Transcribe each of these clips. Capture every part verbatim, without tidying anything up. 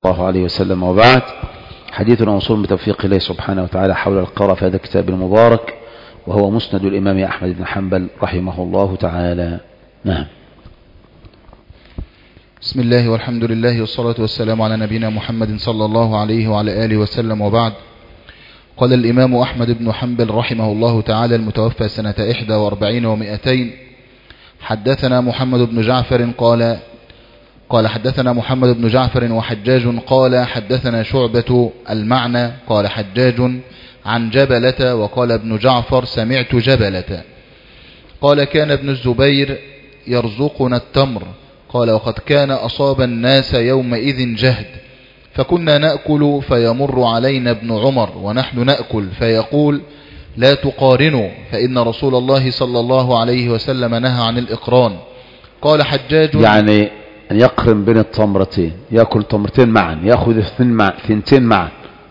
الله عليه وسلم. وبعد، حديثنا موصول بتوفيق الله سبحانه وتعالى حول القراءة في هذا الكتاب المبارك، وهو مسند الإمام أحمد بن حنبل رحمه الله تعالى. نعم. بسم الله والحمد لله والصلاة والسلام على نبينا محمد صلى الله عليه وعلى آله وسلم. وبعد، قال الإمام أحمد بن حنبل رحمه الله تعالى المتوفى سنة إحدى وأربعين ومئتين: حدثنا محمد بن جعفر قال قال حدثنا محمد بن جعفر وحجاج قال حدثنا شعبة المعنى قال حجاج عن جبلة وقال ابن جعفر سمعت جبلة قال كان ابن الزبير يرزقنا التمر قال وقد كان أصاب الناس يومئذ جهد فكنا نأكل فيمر علينا ابن عمر ونحن نأكل فيقول لا تقارنوا فإن رسول الله صلى الله عليه وسلم نهى عن الإقران. قال حجاج يعني أن يقرن بين التمرتين، يأكل تمرتين معا، يأخذ ثنتين معا،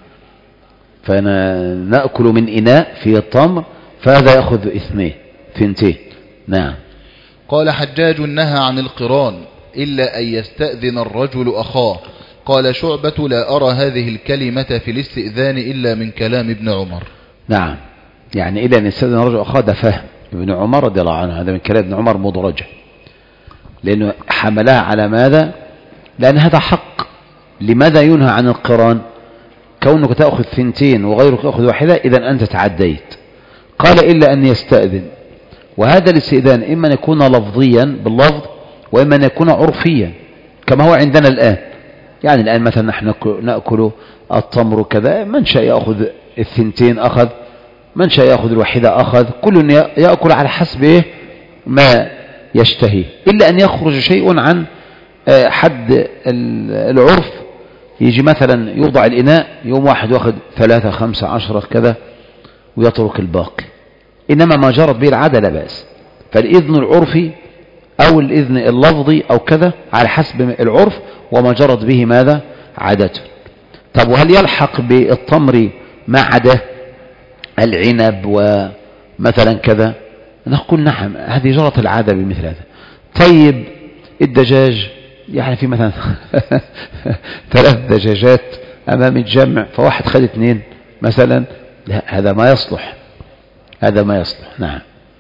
فنأكل من إناء فيه التمر فهذا يأخذ اثنين ثنتين. نعم. قال حجاج نهى عن القران إلا أن يستأذن الرجل أخاه. قال شعبة لا أرى هذه الكلمة في الاستئذان إلا من كلام ابن عمر. نعم، يعني إلا أن يستأذن الرجل أخاه ده فهم ابن عمر رضي الله عنه، هذا من كلام ابن عمر مدرجة، لأنه حملها على ماذا؟ لأن هذا حق. لماذا ينهى عن القران؟ كونك تأخذ ثنتين وغيرك يأخذ واحدة، إذن أنت تعديت. قال إلا أن يستأذن، وهذا الاستئذان إما أن يكون لفظيا باللفظ، وإما أن يكون عرفيا كما هو عندنا الآن. يعني الآن مثلا نحن نأكل التمر كذا، من شاء يأخذ الثنتين أخذ، من شاء يأخذ الواحدة أخذ، كل يأكل على حسب ما يشتهي، إلا أن يخرج شيء عن حد العرف. يجي مثلا يوضع الإناء، يوم واحد واخد ثلاثة خمسة عشرة كذا ويترك الباقي، إنما ما جرت به العادة لا بأس. فالإذن العرفي أو الإذن اللفظي أو كذا على حسب العرف وما جرت به ماذا؟ عادته. طب وهل يلحق بالتمر ما عدا العنب ومثلا كذا؟ نقول نعم، هذه جرت العادة بمثل هذا. طيب الدجاج، يعني في مثلا ثلاث دجاجات أمام الجمع فواحد خد اثنين مثلا، لا، هذا ما يصلح، هذا ما يصلح. نعم.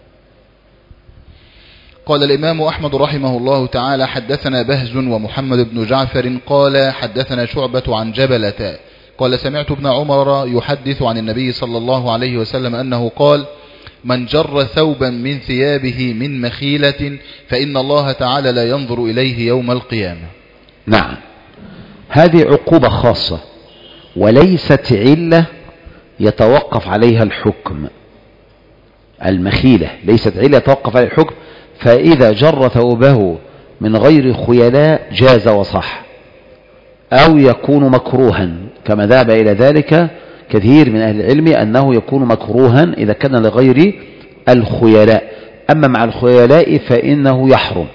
قال الإمام أحمد رحمه الله تعالى حدثنا بهز ومحمد بن جعفر قال حدثنا شعبة عن جبلة قال سمعت ابن عمر يحدث عن النبي صلى الله عليه وسلم أنه قال من جر ثوبا من ثيابه من مخيلة فإن الله تعالى لا ينظر إليه يوم القيامة. نعم، هذه عقوبة خاصة وليست علة يتوقف عليها الحكم. المخيلة ليست علة يتوقف عليها الحكم، فإذا جر ثوبه من غير خيلاء جاز وصح، أو يكون مكروها كما ذهب إلى ذلك كثير من أهل العلم أنه يكون مكروها إذا كان لغير الخيلاء. أما مع الخيلاء فإنه يحرم،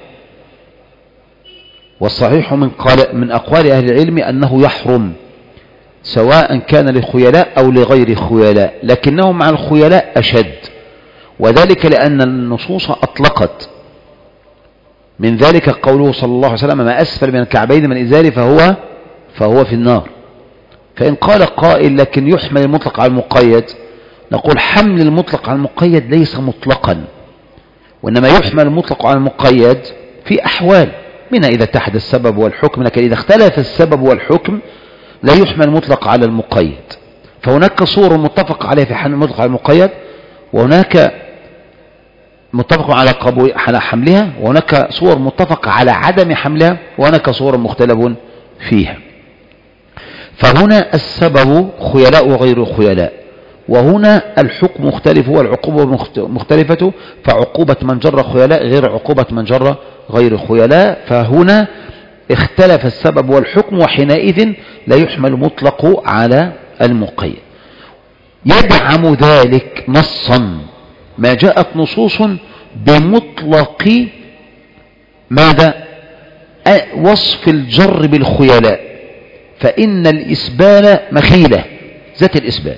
والصحيح من, قال من أقوال أهل العلم أنه يحرم سواء كان للخيلاء أو لغير خيلاء، لكنه مع الخيلاء أشد، وذلك لأن النصوص أطلقت. من ذلك قوله صلى الله عليه وسلم ما أسفل من الكعبين من إزار فهو فهو في النار. فإن قال قائل لكن يحمل المطلق على المقيد، نقول حمل المطلق على المقيد ليس مطلقا، وإنما يحمل المطلق على المقيد في أحوال، منها إذا اتحد السبب والحكم، لكن إذا اختلف السبب والحكم لا يحمل المطلق على المقيد. فهناك صور متفق عليها في حمل المطلق على المقيد، وهناك متفق على قبول على حملها، وهناك صور متفق على عدم حملها، وهناك صور مختلف فيها. فهنا السبب خيلاء وغير خيلاء، وهنا الحكم مختلف والعقوبة مختلفة، فعقوبة من جر خيلاء غير عقوبة من جر غير خيلاء. فهنا اختلف السبب والحكم، وحينئذ لا يحمل مطلق على المقيد. يدعم ذلك نصا ما جاءت نصوص بمطلق ماذا؟ وصف الجر بالخيلاء، فإن الإسبال مخيلة ذات الإسبال،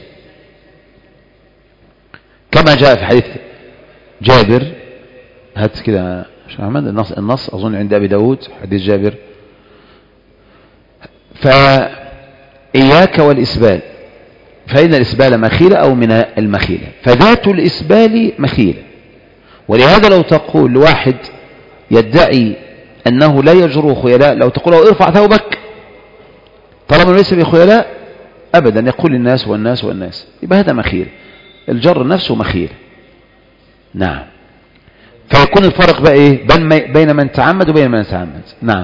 كما جاء في حديث جابر. هات كده شيخ أحمد النص, النص أظن عند أبي داود، حديث جابر فإياك والإسبال، فإن الإسبال مخيلة أو من المخيلة، فذات الإسبال مخيلة. ولهذا لو تقول لواحد يدعي أنه لا يجر خيلاء، لو تقول له ارفع ثوبك طالما ليس بخيلاء، أبدا يقول الناس والناس والناس، يبقى هذا مخيل، الجر نفسه مخيل. نعم. فيكون الفرق بقى إيه بين من تعمد وبين من تعمد. نعم.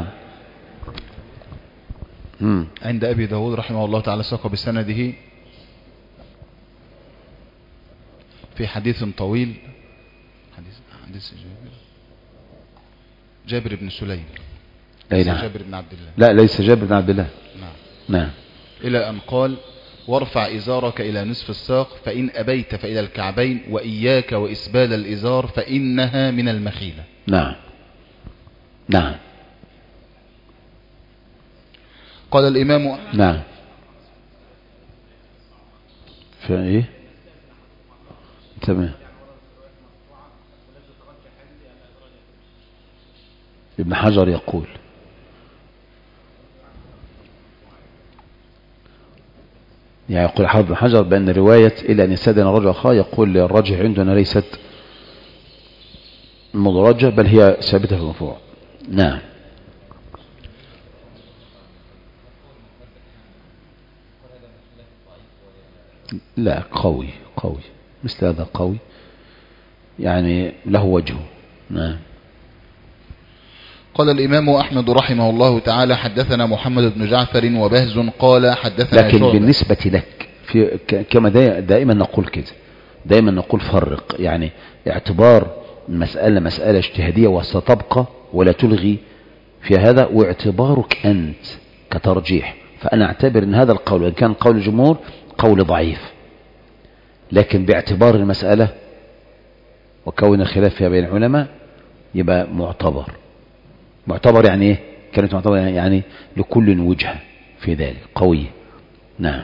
مم. عند أبي داود رحمه الله تعالى ساق بسنده في حديث طويل، حديث, حديث جابر جابر بن سليم، ليس نعم. جابر بن عبد الله، لا ليس جابر بن عبد الله. نعم. نعم. إلى أن قال وارفع إزارك إلى نصف الساق فإن أبيت فإلى الكعبين وإياك وإسبال الإزار فإنها من المخيلة. نعم. نعم. قال الإمام. نعم. فإيه تمام. ابن حجر يقول يعني يقول حافظ ابن حجر بأن رواية إلى أن يستأذن الرجل أخاه، يقول الراجح عندنا ليست مدرجة بل هي ثابتة في المرفوع. نعم. لا قوي قوي مثل هذا قوي يعني له وجهه. نعم. قال الإمام أحمد رحمه الله تعالى حدثنا محمد بن جعفر وبهز قال حدثنا لكن شعبة. بالنسبة لك في كما دائما نقول كده، دائما نقول فرق، يعني اعتبار المسألة مسألة اجتهادية وستبقى ولا تلغي في هذا، واعتبارك أنت كترجيح. فأنا أعتبر أن هذا القول وإن كان قول الجمهور قول ضعيف، لكن باعتبار المسألة وكون الخلاف فيها بين العلماء يبقى معتبر. معتبر يعني ايه؟ كانت معتبر يعني لكل وجهة في ذلك قوية. نعم.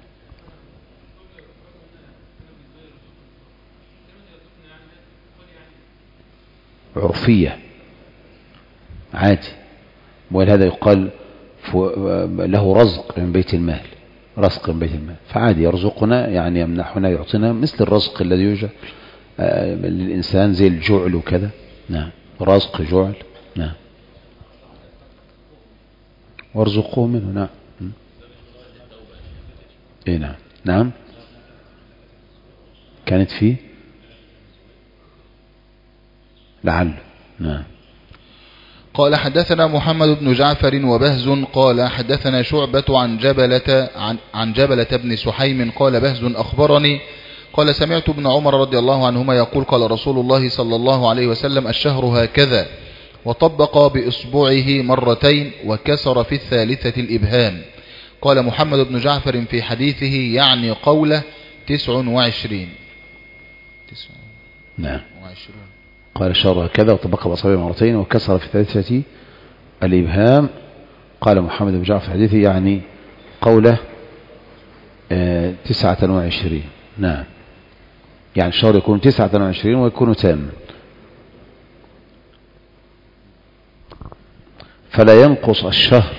عرفية عادي، ولهذا يقال له رزق من بيت المال، رزق من بيت المال، فعادي يرزقنا يعني يمنحنا يعطينا مثل الرزق الذي يوجد للإنسان زي الجعل وكذا. نعم. رزق جعل. نعم. وارزقوه منه. نعم. ايه نعم. نعم كانت فيه لعل. نعم. قال حدثنا محمد بن جعفر وبهز قال حدثنا شعبة عن جبلة عن, عن جبلة بن سحيم قال بهز أخبرني قال سمعت ابن عمر رضي الله عنهما يقول قال رسول الله صلى الله عليه وسلم الشهر هكذا، وطبق بإصبعه مرتين وكسر في الثالثة الإبهام. قال محمد بن جعفر في حديثه يعني قوله تسع وعشرين. تسع نعم. وعشرون. قال الشهر هكذا وطبق بأصبعه مرتين وكسر في الثالثة الإبهام. قال محمد بن جعفر في حديثه يعني قوله آه تسعة وعشرين. نعم. يعني الشهر يكون تسعة وعشرين ويكون تاما، فلا ينقص الشهر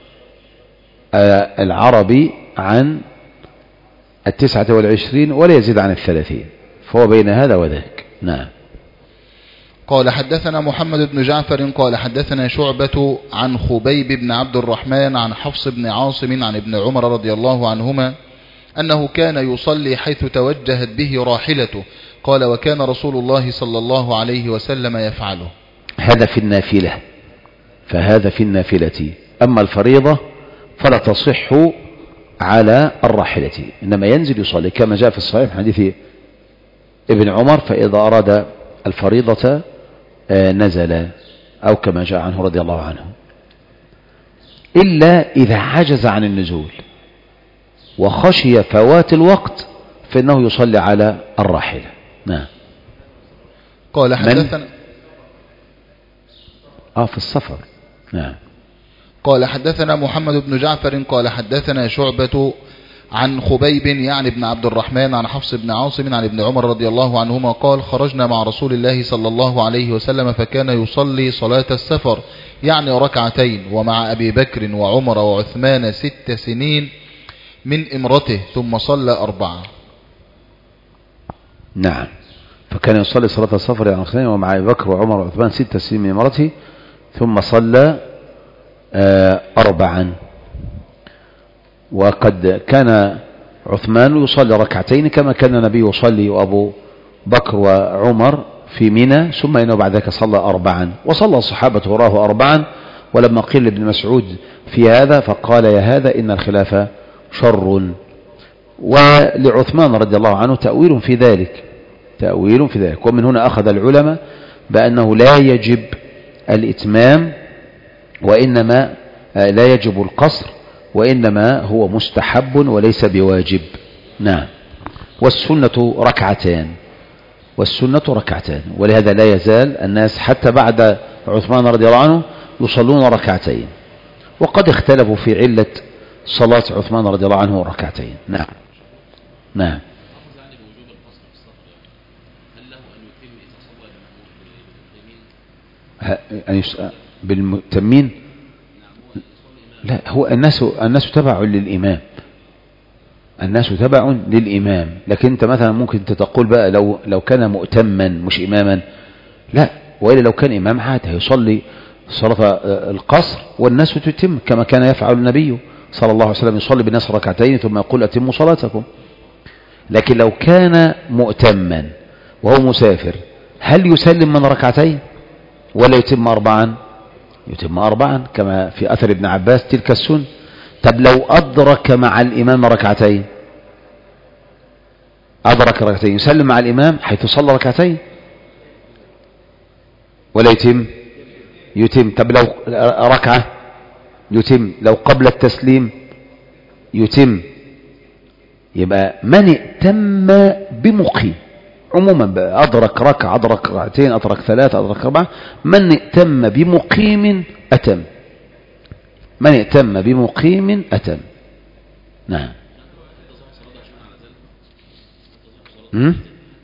العربي عن التسعة والعشرين ولا يزيد عن الثلاثين، فهو بين هذا وذاك. نعم. قال حدثنا محمد بن جعفر قال حدثنا شعبة عن خبيب بن عبد الرحمن عن حفص بن عاصم عن ابن عمر رضي الله عنهما أنه كان يصلي حيث توجهت به راحلته. قال وكان رسول الله صلى الله عليه وسلم يفعله. هذا في النافلة، فهذا في النافلة. أما الفريضة فلا تصح على الراحلة، إنما ينزل يصلي كما جاء في الصحيح حديث ابن عمر فإذا أراد الفريضة نزل، أو كما جاء عنه رضي الله عنه، إلا إذا عجز عن النزول وخشي فوات الوقت فإنه يصلي على الراحلة. نعم. قال حدثنا آه في السفر. نعم. قال حدثنا محمد بن جعفر قال حدثنا شعبة عن خبيب يعني ابن عبد الرحمن عن حفص بن عاصم عن ابن عمر رضي الله عنهما قال خرجنا مع رسول الله صلى الله عليه وسلم فكان يصلي صلاة السفر يعني ركعتين ومع أبي بكر وعمر وعثمان ست سنين من امرته ثم صلى أربعة. نعم، فكان يصلي صلاة السفر يعني ركعتين ومع أبي بكر وعمر وعثمان ست سنين من امرته ثم صلى أربعا. وقد كان عثمان يصلي ركعتين كما كان النبي يصلي وأبو بكر وعمر في منى، ثم إنه بعد ذلك صلى أربعا، وصلى الصحابة وراه أربعا. ولما قيل لابن مسعود في هذا فقال يا هذا إن الخلافة شر. ولعثمان رضي الله عنه تأويل في ذلك تأويل في ذلك ومن هنا أخذ العلماء بأنه لا يجب الإتمام وإنما لا يجب القصر وإنما هو مستحب وليس بواجب. نعم. والسنة ركعتان والسنة ركعتان ولهذا لا يزال الناس حتى بعد عثمان رضي الله عنه يصلون ركعتين، وقد اختلفوا في علة صلاة عثمان رضي الله عنه ركعتين. نعم. نعم. بالمتمين؟ لا، هو الناس الناس تبع للإمام الناس تبع للإمام لكن أنت مثلا ممكن تقول بقى لو لو كان مؤتما مش إماما، لا، وإلا لو كان إمام عاد هيصلي صلاة القصر والناس تتم كما كان يفعل النبي صلى الله عليه وسلم، يصلي بالناس ركعتين ثم يقول أتموا صلاتكم. لكن لو كان مؤتما وهو مسافر هل يسلم من ركعتين ولا يتم أربعا؟ يتم أربعا كما في أثر ابن عباس تلك السنة. طب لو أدرك مع الإمام ركعتين أدرك ركعتين يسلم مع الإمام حيث صلى ركعتين ولا يتم؟ يتم. طب لو ركعة يتم، لو قبل التسليم يتم. يبقى من ائتم بمقيم عموما أدرك ركعة أدرك ركعتين أدرك ثلاثة أدرك أربعة، من ائتم بمقيم أتم من ائتم بمقيم أتم. نعم. هم؟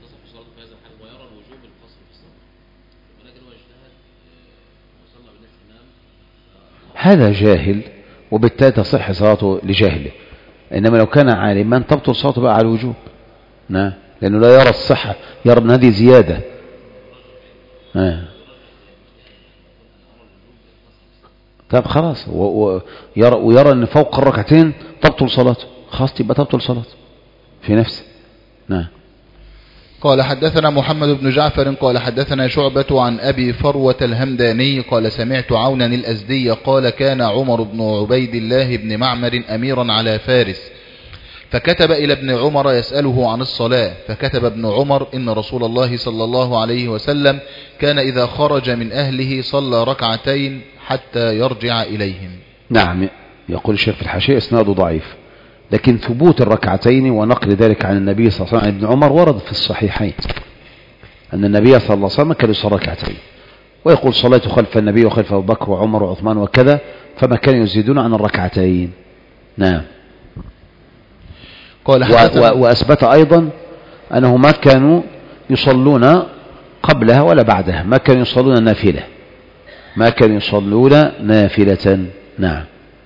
هذا جاهل وبالتالي تصح صلاته لجهله، إنما لو كان عالما تبطل صلاته بقى على الوجوب. نعم، لأنه لا يرى الصحة، يرى أن هذه زيادة. آه. طب خلاص ويرى, ويرى أن فوق الركعتين تبطل صلاته، خلاص تبقى تبطل صلاته في نفسه. نعم. قال حدثنا محمد بن جعفر قال حدثنا شعبة عن أبي فروة الهمداني قال سمعت عونا الأزدي قال كان عمر بن عبيد الله بن معمر أميرا على فارس، فكتب إلى ابن عمر يسأله عن الصلاة، فكتب ابن عمر إن رسول الله صلى الله عليه وسلم كان إذا خرج من أهله صلى ركعتين حتى يرجع إليهم. نعم. يقول الشيخ في الحاشية إسناده ضعيف، لكن ثبوت الركعتين ونقل ذلك عن النبي صلى الله عليه وسلم عن ابن عمر ورد في الصحيحين أن النبي صلى الله عليه وسلم كان يصلي ركعتين، ويقول صليت خلف النبي وخلف أبو بكر وعمر وعثمان وكذا، فما كانوا يزيدون عن الركعتين. نعم. قال وأثبت أيضا أنه ما كانوا يصلون قبلها ولا بعدها، ما كانوا يصلون نافلة ما كانوا يصلون نافلة. نعم.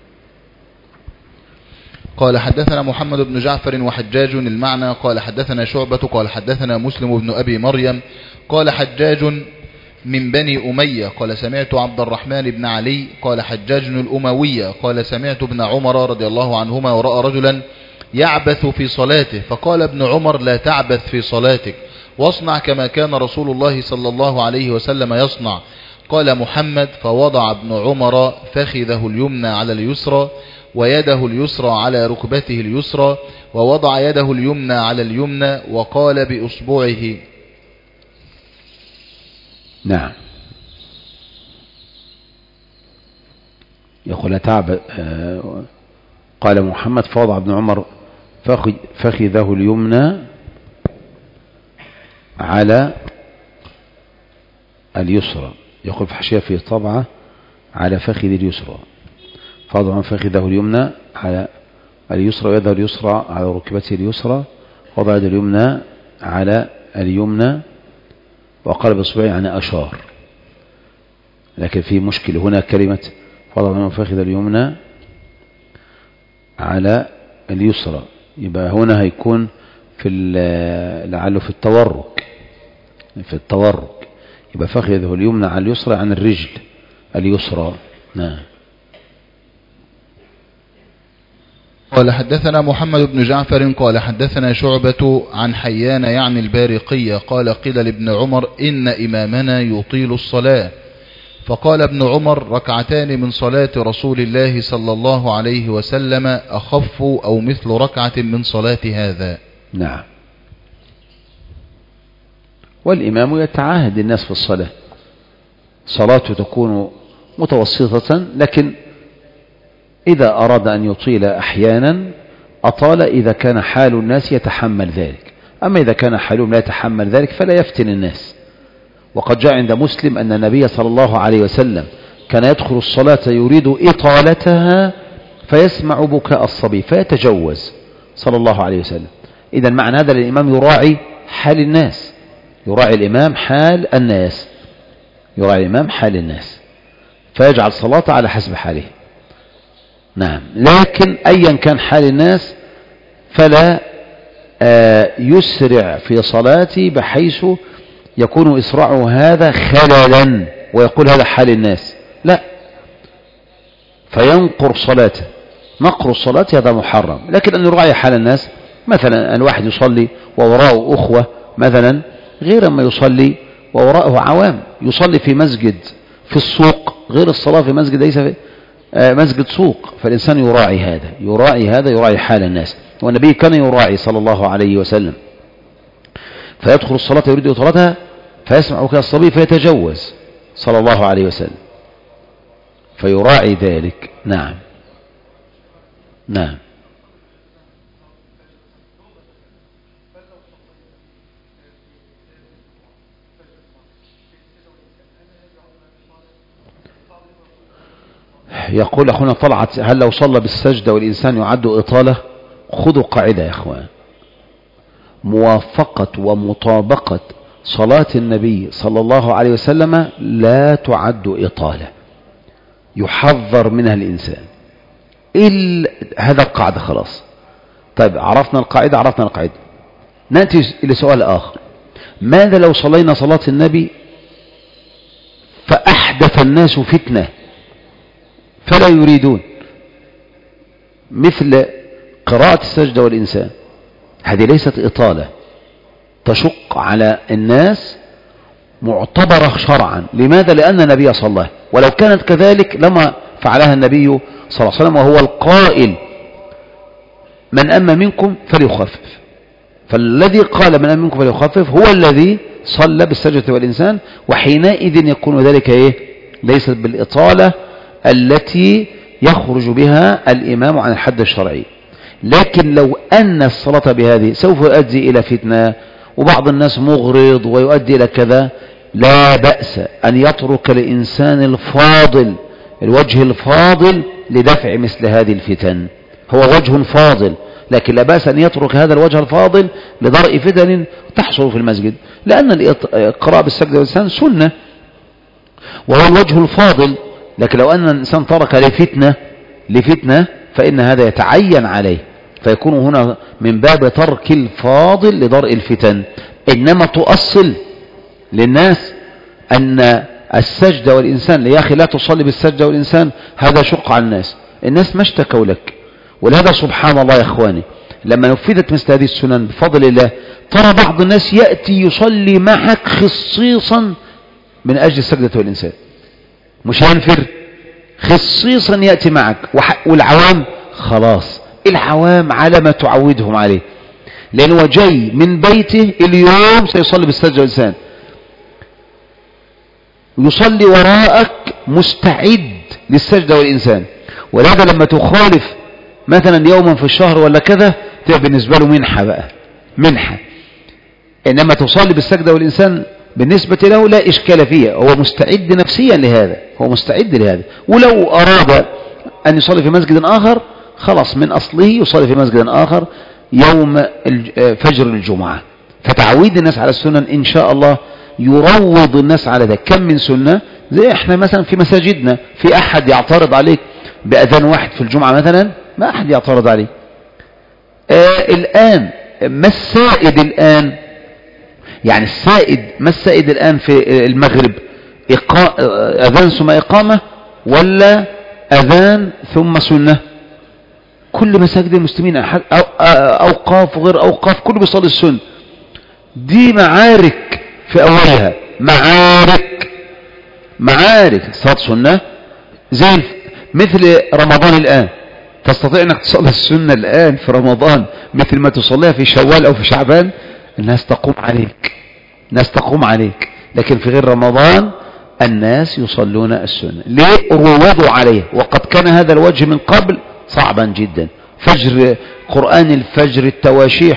قال حدثنا محمد بن جعفر وحجاج المعنى قال حدثنا شعبة قال حدثنا مسلم بن أبي مريم قال حجاج من بني أمية قال سمعت عبد الرحمن بن علي قال حجاج الأموية قال سمعت ابن عمر رضي الله عنهما ورأى رجلا يعبث في صلاته، فقال ابن عمر لا تعبث في صلاتك واصنع كما كان رسول الله صلى الله عليه وسلم يصنع. قال محمد فوضع ابن عمر فخذه اليمنى على اليسرى ويده اليسرى على ركبته اليسرى ووضع يده اليمنى على اليمنى وقال بأصبعه. نعم. يقول تعب. قال محمد فوضع ابن عمر فخذه اليمنى على اليسرى، يقول في حاشية في طبعة على فخذ اليسرى، فوضع فخذه اليمنى على اليسرى ويده اليسرى على ركبته اليسرى، وضع يده اليمنى على اليمنى، وقال بإصبعه يعني أشار. لكن في مشكلة هنا، كلمة وضع المفاخذ اليمنى على اليسرى، يبقى هنا هيكون في لعله في التورك، في التورك يبقى فخذه اليمنى على اليسرى عن الرجل اليسرى. نعم. قال حدثنا محمد بن جعفر قال حدثنا شعبة عن حيان يعني البارقية قال قيل لابن عمر إن إمامنا يطيل الصلاة، فقال ابن عمر ركعتان من صلاة رسول الله صلى الله عليه وسلم أخف أو مثل ركعة من صلاة هذا. نعم. والإمام يتعاهد الناس في الصلاة، صلاته تكون متوسطة، لكن إذا أراد أن يطيل أحيانا أطال إذا كان حال الناس يتحمل ذلك، أما إذا كان حالهم لا يتحمل ذلك فلا يفتن الناس. وقد جاء عند مسلم أن النبي صلى الله عليه وسلم كان يدخل الصلاة يريد إطالتها فيسمع بكاء الصبي فيتجوز صلى الله عليه وسلم. إذا معنى هذا الإمام يراعي حال الناس، يراعي الإمام حال الناس، يراعي الإمام حال الناس فيجعل صلاة على حسب حاله. نعم. لكن أيا كان حال الناس فلا يسرع في صلاتي بحيث يكون إسراعه هذا خللا ويقول هذا حال الناس، لا، فينقر صلاته. نقر الصلاة هذا محرم، لكن أن يراعي حال الناس، مثلا الواحد يصلي ووراءه أخوة مثلا غير ما يصلي ووراءه عوام، يصلي في مسجد في السوق غير الصلاة في مسجد ليس في مسجد سوق، فالإنسان يراعي هذا، يراعي هذا يراعي حال الناس. والنبي كان يراعي صلى الله عليه وسلم، فيدخل الصلاة يريد إطالتها فيسمع بكاء الصبي فيتجوز صلى الله عليه وسلم، فيراعي ذلك. نعم. نعم. يقول أخونا طلعت هل لو صلى بالسجدة والإنسان يعد إطالة؟ خذوا قاعدة يا أخوان، موافقة ومطابقة صلاة النبي صلى الله عليه وسلم لا تعد إطالة، يحذر منها الإنسان. إلا هذا القاعدة خلاص. طيب عرفنا القاعدة، عرفنا القاعدة، نأتي إلى سؤال آخر. ماذا لو صلينا صلاة النبي فأحدث الناس فتنة فلا يريدون، مثل قراءة السجدة والإنسان؟ هذه ليست إطالة، تشق على الناس، معتبرة شرعا. لماذا؟ لأن النبي صلى، ولو كانت كذلك لما فعلها النبي صلى الله عليه وسلم، وهو القائل من أما منكم فليخفف. فالذي قال من أما منكم فليخفف هو الذي صلى بالسجدة والإنسان، وحينئذ يكون ذلك إيه؟ ليست بالإطالة التي يخرج بها الإمام عن الحد الشرعي. لكن لو أن الصلاة بهذه سوف يؤدي إلى فتنة وبعض الناس مغرض ويؤدي إلى كذا، لا بأس أن يترك الإنسان الفاضل الوجه الفاضل لدفع مثل هذه الفتن، هو وجه فاضل، لكن لا بأس أن يترك هذا الوجه الفاضل لدرء فتن تحصل في المسجد، لأن القراءة بالسجدة والإنسان سنة وهو الوجه الفاضل. لكن لو أن الإنسان ترك لفتنة لفتنة فإن هذا يتعين عليه، فيكون هنا من باب ترك الفاضل لدرء الفتن. إنما تؤصل للناس أن السجدة والإنسان، يا أخي لا تصلي بالسجدة والإنسان، هذا شق على الناس، الناس ما اشتكوا لك. ولهذا سبحان الله يا أخواني، لما نفذت مثل هذه السنن بفضل الله ترى بعض الناس يأتي يصلي معك خصيصا من أجل السجدة والإنسان، مش هينفر، خصيصا يأتي معك. والعوام خلاص، العوام على ما تعودهم عليه، لأنه جاي من بيته اليوم سيصلي بالسجدة والإنسان، يصلي وراءك مستعد للسجدة والإنسان. ولهذا لما تخالف مثلا يوما في الشهر ولا كذا تبقى بالنسبة له منحة بقى، منحة. إنما تصلي بالسجدة والإنسان بالنسبة له لا إشكال فيها، هو مستعد نفسيا لهذا، هو مستعد لهذا. ولو أراد أن يصلي في مسجد آخر خلاص من أصله يصلي في مسجد آخر يوم فجر الجمعة. فتعويد الناس على السنن إن شاء الله يروض الناس على ذلك. كم من سنة زي احنا مثلا في مساجدنا، في أحد يعترض عليك بأذان واحد في الجمعة مثلا؟ ما أحد يعترض عليه. آه الآن ما السائد الآن؟ يعني السائد ما السائد الآن في المغرب؟ إقا... أذان ثم إقامة ولا أذان ثم سنة؟ كل مساجد المسلمين أوقاف وغير أوقاف كله بيصلي السنة. دي معارك في أولها، معارك معارك صلاة سنة زي مثل رمضان الآن. تستطيع أنك تصلي السنة الآن في رمضان مثل ما تصليها في شوال أو في شعبان؟ الناس تقوم عليك، الناس تقوم عليك. لكن في غير رمضان الناس يصلون السنة. ليه؟ روضوا عليه. وقد كان هذا الوجه من قبل صعبا جدا. فجر قرآن الفجر، التواشيح،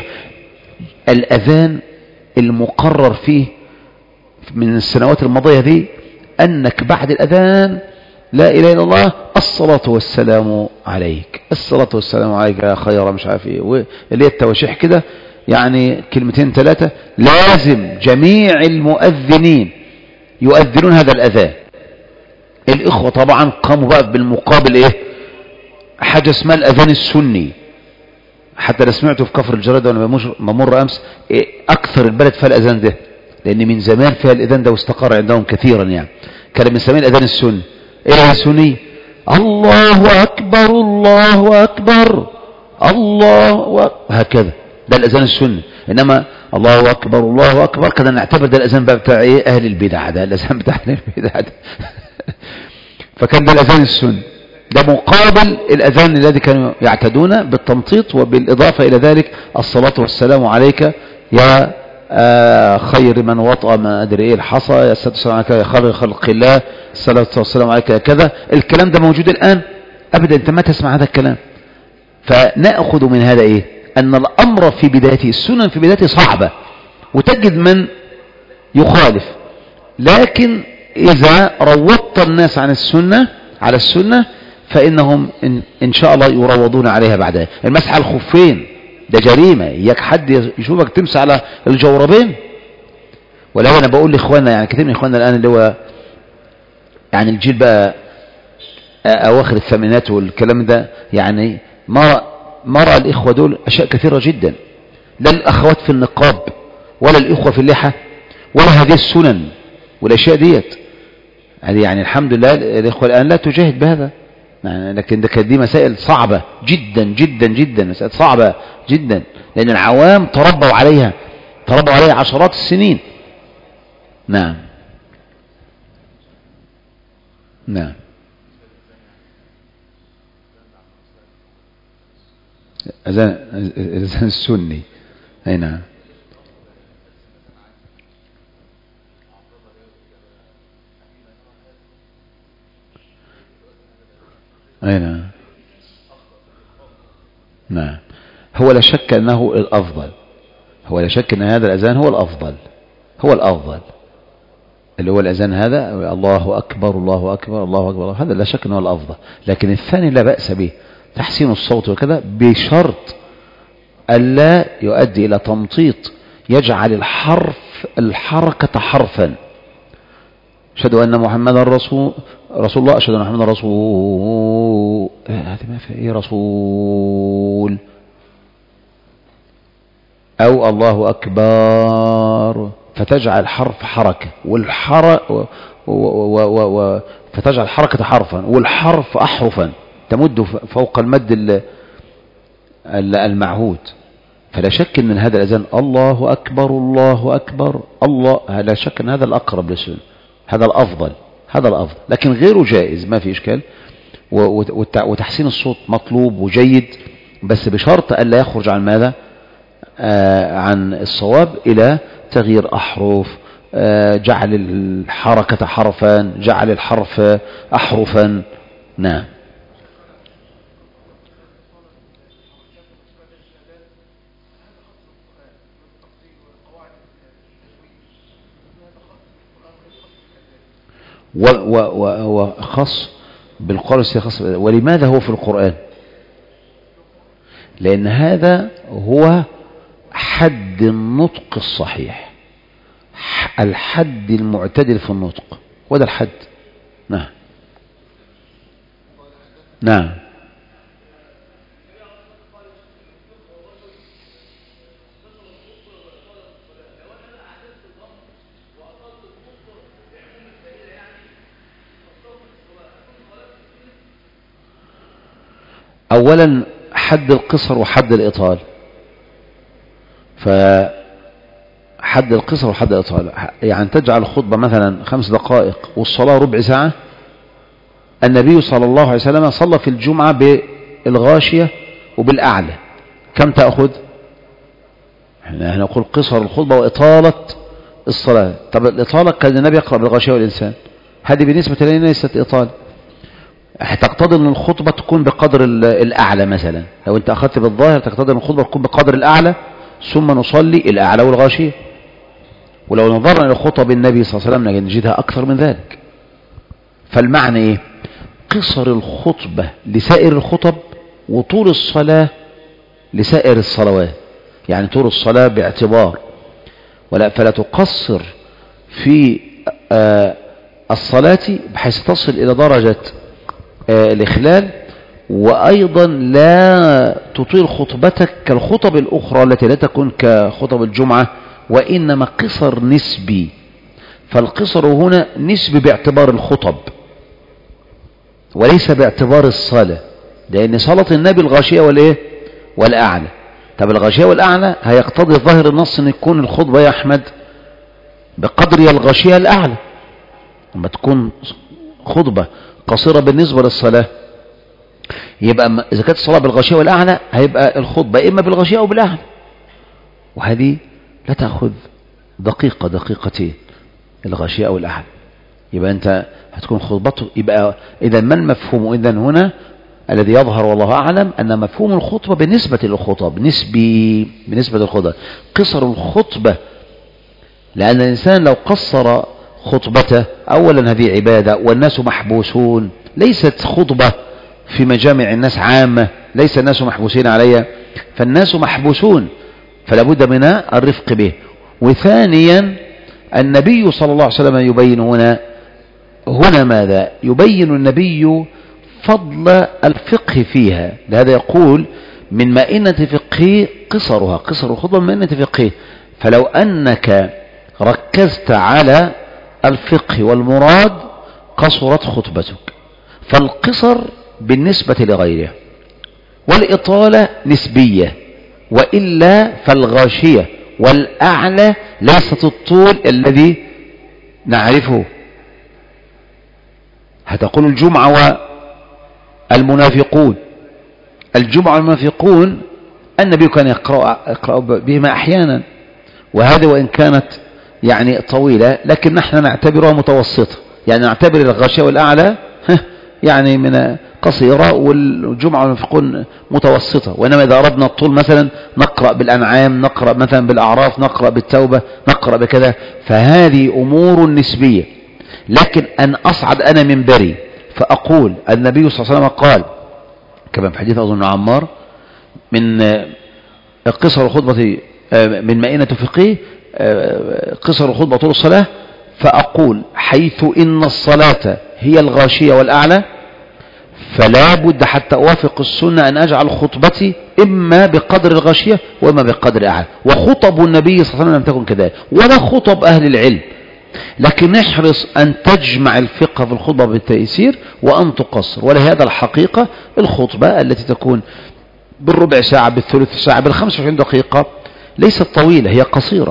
الأذان المقرر فيه من السنوات الماضية دي أنك بعد الأذان لا إله إلا الله الصلاة والسلام عليك، الصلاة والسلام عليك يا خير مش عارف ايه، اللي هي التواشيح كده، يعني كلمتين ثلاثة لازم جميع المؤذنين يؤذنون هذا الأذان. الإخوة طبعا قاموا بقى بالمقابل ايه، حاجة اسمها الأذان السني. حتى أنا سمعته في كفر الجرادة وانا بمر أمس، إيه أكثر البلد فيها الأذان ده، لأن من زمان فيها الأذان ده واستقر عندهم كثيرا. يعني كان بنسميه الأذان السني. إيه السني؟ الله أكبر الله أكبر الله، هكذا ده الأذان السني. إنما الله أكبر الله أكبر كذا نعتبر ده الأذان بقى بتاع إيه أهل البدع، ده الأذان بتاع أهل البدع ده. فكان ده الأذان السني، ده مقابل الأذان الذي كانوا يعتدون بالتمطيط، وبالإضافة إلى ذلك الصلاة والسلام عليك يا آه خير من وطأ ما أدري إيه الحصى، يا الصلاة والسلام عليك يا خير خلق الله، الصلاة والسلام عليك يا كذا. الكلام ده موجود الآن؟ أبدا، أنت ما تسمع هذا الكلام. فنأخذ من هذا إيه؟ أن الأمر في بدايته، السنن في بدايته صعبة وتجد من يخالف، لكن إذا روضت الناس عن السنة على السنة فإنهم إن, إن شاء الله يروضون عليها بعدها. المسح على الخفين ده جريمة، إياك حد يشوفك تمسح على الجوربين. ولو أنا بقول لإخواننا، يعني كثير من إخواننا الآن اللي هو يعني الجيل بقى أواخر الثمانينات والكلام ده، يعني ما ما رأى الإخوة دول أشياء كثيرة جدا، لا الأخوات في النقاب ولا الإخوة في اللحى ولا هذه السنن والأشياء ديت. يعني الحمد لله الإخوة الآن لا تجاهد بهذا، لكن ده كانت دي مسائل صعبة جدا جدا جدا، مسائل صعبة جدا، لأن العوام تربوا عليها تربوا عليها عشرات السنين. نعم نعم. أذان الأذان السني، أي نعم. أي نعم نعم. هو لا شك أنه الأفضل، هو لا شك أن هذا الأذان هو الأفضل، هو الأفضل اللي هو الأذان هذا الله أكبر الله أكبر الله أكبر، هذا لا شك أنه الأفضل. لكن الثاني لا بأس به، تحسين الصوت وكذا، بشرط ألا يؤدي إلى تمطيط يجعل الحرف الحركة حرفا. أشهد أن محمدا رسول رسول الله، أشهد أن محمدا رسول، هذه ما في إيه رسول، أو الله أكبر فتجعل حرف حركة والحرك و... و... و... و... فتجعل الحركة حرفا والحرف أحرفا تمد فوق المد المعهود. فلا شك أن هذا الأذان الله أكبر الله أكبر الله، لا شك أن هذا الأقرب للسنة، هذا الأفضل، هذا الأفضل. لكن غيره جائز ما في إشكال، وتحسين الصوت مطلوب وجيد، بس بشرط ألا يخرج عن ماذا؟ آه عن الصواب إلى تغيير أحرف، آه جعل الحركة حرفا، جعل الحرف أحرفا. نعم. وخاص بالقرآن، خاص. ولماذا هو في القرآن؟ لأن هذا هو حد النطق الصحيح، الحد المعتدل في النطق، وده الحد. نعم نعم. أولا حد القصر وحد الإطال، فحد القصر وحد الإطال يعني تجعل الخطبة مثلا خمس دقائق والصلاة ربع ساعة. النبي صلى الله عليه وسلم صلى في الجمعة بالغاشية وبالأعلى، كم تأخذ؟ احنا نقول قصر الخطبة وإطالة الصلاة. طب الإطالة كان النبي يقرأ بالغاشية والإنسان، هذه بالنسبة لنا ليست إطالة، تقتضي ان الخطبة تكون بقدر الأعلى. مثلا لو انت أخذت بالظاهر تقتضي ان الخطبة تكون بقدر الأعلى ثم نصلي الأعلى والغاشية. ولو نظرنا إلى خطب النبي صلى الله عليه وسلم نجدها أكثر من ذلك. فالمعنى إيه؟ قصر الخطبة لسائر الخطب وطول الصلاة لسائر الصلوات، يعني طول الصلاة باعتبار، ولا فلا تقصر في آه الصلاة بحيث تصل إلى درجة آه الإخلال، وأيضا لا تطيل خطبتك كالخطب الأخرى التي لا تكون كخطب الجمعة، وإنما قصر نسبي. فالقصر هنا نسبي باعتبار الخطب وليس باعتبار الصلاة، لأن صلاة النبي الغاشية والإيه والأعلى. طب الغاشية والأعلى هيقتضي ظاهر النص أن يكون الخطبة يا أحمد بقدر الغاشية الأعلى. لما تكون خطبة قصيرة بالنسبة للصلاة يبقى إذا كانت الصلاة بالغاشية والأعلى هيبقى الخطبة إما بالغاشية أو بالأعلى، وهذه لا تأخذ دقيقة دقيقتين الغاشية أو الأعلى. يبقى أنت هتكون خطبته. يبقى إذا ما المفهوم؟ إذا هنا الذي يظهر والله أعلم أن مفهوم الخطبة بالنسبة للخطب نسبي بالنسبة للخطبة. قصر الخطبة لأن الإنسان لو قصر خطبته، أولا هذه عبادة والناس محبوسون، ليست خطبة في مجامع الناس عامة، ليس الناس محبوسين عليها، فالناس محبوسون فلا بد من الرفق به. وثانيا النبي صلى الله عليه وسلم يبين هنا هنا ماذا؟ يبين النبي فضل الفقه فيها، لهذا يقول من مائنة فقه قصرها، قصر الخطبة من مائنة فقه. فلو أنك ركزت على الفقه والمراد قصرت خطبتك. فالقصر بالنسبة لغيره والإطالة نسبية، وإلا فالغاشية والأعلى ليست الطول الذي نعرفه. هتقول الجمعة والمنافقون، الجمعة والمنافقون النبي كان يقرأ, يقرأ بهما أحيانا، وهذا وإن كانت يعني طويلة لكن نحن نعتبرها متوسطة، يعني نعتبر الغاشية والأعلى يعني من قصيرة والجمعة والمنافقون متوسطة. وإنما إذا أردنا الطول مثلا نقرأ بالأنعام، نقرأ مثلا بالأعراف، نقرأ بالتوبة، نقرأ بكذا، فهذه أمور نسبية. لكن أن أصعد أنا منبري فأقول النبي صلى الله عليه وسلم قال كما في حديث أظن عمار من قصر الخطبة من مائنة فقه قصر الخطبة طول الصلاة، فأقول حيث إن الصلاة هي الغاشية والأعلى فلا بد حتى أوافق السنة أن أجعل خطبتي إما بقدر الغاشية وإما بقدر الأعلى. وخطب النبي صلى الله عليه وسلم لم تكن كذلك ولا خطب أهل العلم، لكن احرص أن تجمع الفقه في الخطبة بالتيسير وأن تقصر. ولهذا الحقيقة الخطبة التي تكون بالربع ساعة بالثلث ساعة بالخمس وعشرين دقيقة ليست طويلة، هي قصيرة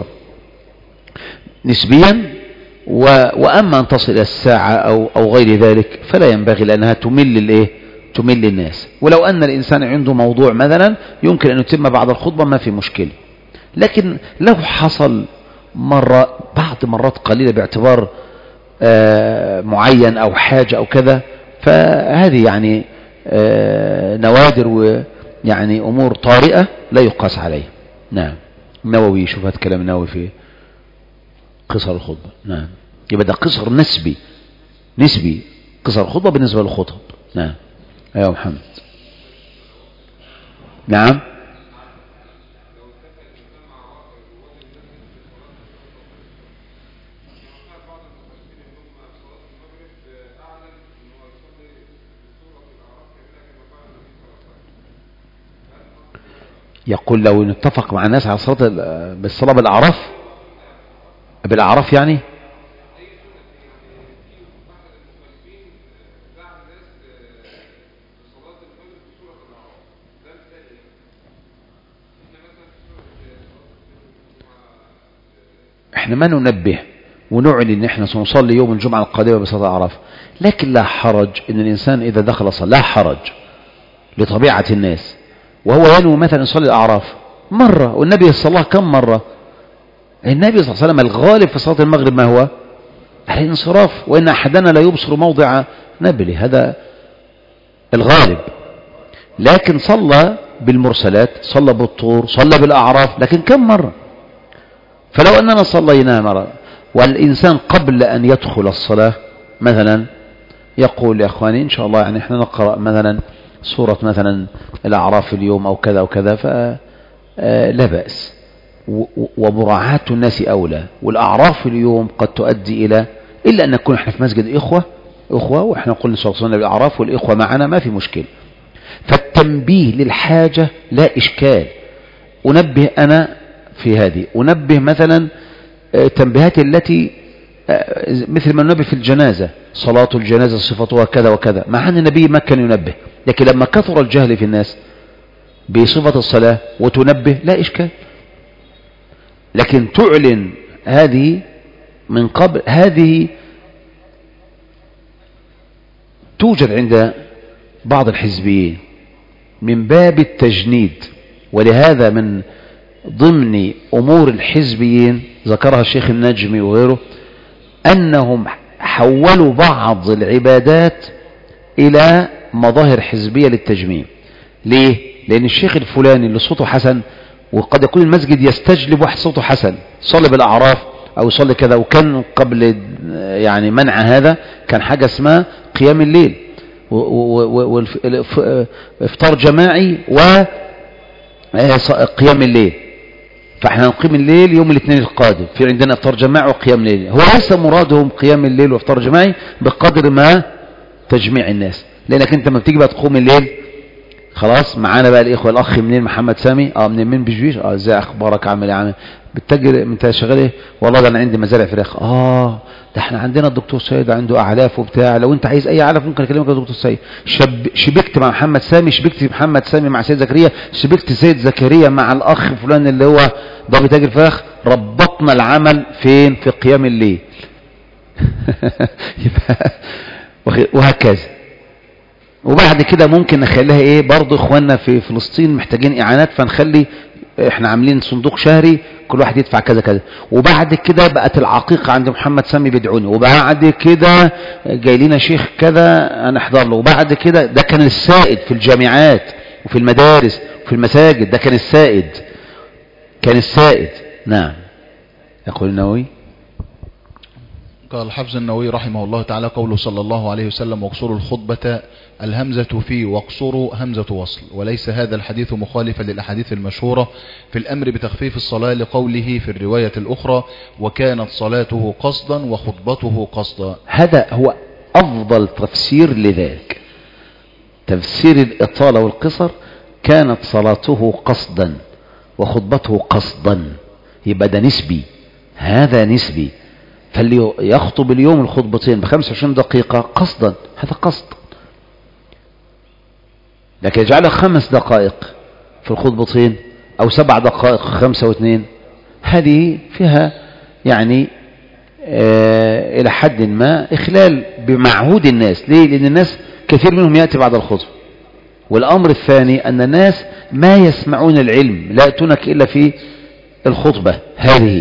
نسبيا. و... وأما أن تصل إلى الساعة أو, أو غير ذلك فلا ينبغي، لأنها تمل الإيه؟ تمل الناس. ولو أن الإنسان عنده موضوع مثلا يمكن أن يتم بعد الخطبة ما في مشكلة، لكن لو حصل مرة بعض مرات قليلة باعتبار آه معين أو حاجة أو كذا، فهذه يعني آه نوادر ويعني أمور طارئة لا يقاس عليها. نعم. النووي شوف هذا كلام النووي في قصر الخطبة. نعم. يبقى ده قصر نسبي نسبي قصر الخطبة بالنسبة للخطب. نعم. أيوة محمد. نعم. يقول لو نتفق مع الناس على صلاة بالصلاة بالأعراف بالأعراف يعني احنا ما ننبه ونعلن ان احنا سنصلي يوم الجمعة القادمة بصلاة الأعراف، لكن لا حرج ان الانسان اذا دخل صلى، لا حرج لطبيعة الناس، وهو ينوي مثلا يصلي الأعراف مرة، والنبي صلى الله كم مرة؟ النبي صلى الله عليه وسلم الغالب في صلاة المغرب ما هو؟ الانصراف، وإن أحدنا لا يبصر موضع نبله، هذا الغالب. لكن صلى بالمرسلات، صلى بالطور، صلى بالأعراف، لكن كم مرة؟ فلو أننا صلينا مرة والإنسان قبل أن يدخل الصلاة مثلا يقول يا أخواني إن شاء الله يعني إحنا نقرأ مثلا سورة مثلا الأعراف اليوم أو كذا وكذا، فلا بأس، ومراعاة الناس أولى، والأعراف اليوم قد تؤدي إلى إلا أن نكون إحنا في مسجد إخوة إخوة وإحنا قلنا صلنا بالأعراف والإخوة معنا ما في مشكلة، فالتنبيه للحاجة لا إشكال. أنبه أنا في هذه، أنبه مثلا تنبيهات التي مثل ما ننبه في الجنازة، صلاة الجنازة صفتها كذا وكذا، مع أن النبي ما كان ينبه، لكن لما كثر الجهل في الناس بصفة الصلاة وتنبه لا إشكال. لكن تعلن هذه من قبل، هذه توجد عند بعض الحزبيين من باب التجنيد، ولهذا من ضمن أمور الحزبيين ذكرها الشيخ النجمي وغيره أنهم حولوا بعض العبادات إلى مظاهر حزبية للتجميع. ليه؟ لأن الشيخ الفلاني اللي صوته حسن، وقد يكون المسجد يستجلب واحد صوته حسن صلي بالأعراف أو يصلي كذا، وكان قبل يعني منع هذا كان حاجة اسمها قيام الليل وإفطار جماعي وقيام الليل، فاحنا نقيم الليل يوم الاثنين القادم، في عندنا افطار جماعي وقيام الليل. هو ليس مرادهم قيام الليل وافطار جماعي بقدر ما تجميع الناس، لانك انت لما بتيجي بقى تقوم الليل خلاص معانا بقى الاخوه، الاخ منين؟ محمد سامي. اه منين؟ من بجبيش. اه ازاي اخبارك؟ عامل ايه؟ عامل بتتاجر؟ انت شغال ايه؟ والله ده انا عندي مزارع فراخ. اه ده احنا عندنا الدكتور سيد عنده اعلاف وبتاع، لو انت عايز اي علف ممكن اكلمك يا دكتور سيد. شب... شبكت مع محمد سامي، شبكت محمد سامي مع سيد زكريا، شبكت سيد زكريا مع الاخ فلان اللي هو ده بيتاجر فراخ، ربطنا العمل فين؟ في قيام الليل. وهكذا. وبعد كده ممكن نخليها ايه برضو، اخواننا في فلسطين محتاجين اعانات، فنخلي احنا عاملين صندوق شهري كل واحد يدفع كذا كذا. وبعد كده بقت العقيقة عند محمد سامي بيدعوني، وبعد كده جاي لنا شيخ كذا هنحضر له، وبعد كده ده كان السائد في الجامعات وفي المدارس وفي المساجد، ده كان السائد كان السائد. نعم. يقول النووي قال الحافظ النووي رحمه الله تعالى قوله صلى الله عليه وسلم واقصروا الخطبة، الهمزة في واقصروا همزة وصل، وليس هذا الحديث مخالفا للأحاديث المشهورة في الأمر بتخفيف الصلاة لقوله في الرواية الأخرى وكانت صلاته قصدا وخطبته قصدا. هذا هو أفضل تفسير لذلك، تفسير الإطالة والقصر، كانت صلاته قصدا وخطبته قصدا، يبقى ده نسبي، هذا نسبي، فاللي يخطب اليوم الخطبتين بخمس وعشرين دقيقة قصدا هذا قصد، لكن يجعلها خمس دقائق في الخطبتين أو سبع دقائق خمسة واثنين، هذه فيها يعني آه إلى حد ما إخلال بمعهود الناس. ليه؟ لأن الناس كثير منهم يأتي بعد الخطبة، والأمر الثاني أن الناس ما يسمعون العلم، لا يأتونك إلا في الخطبة هذه،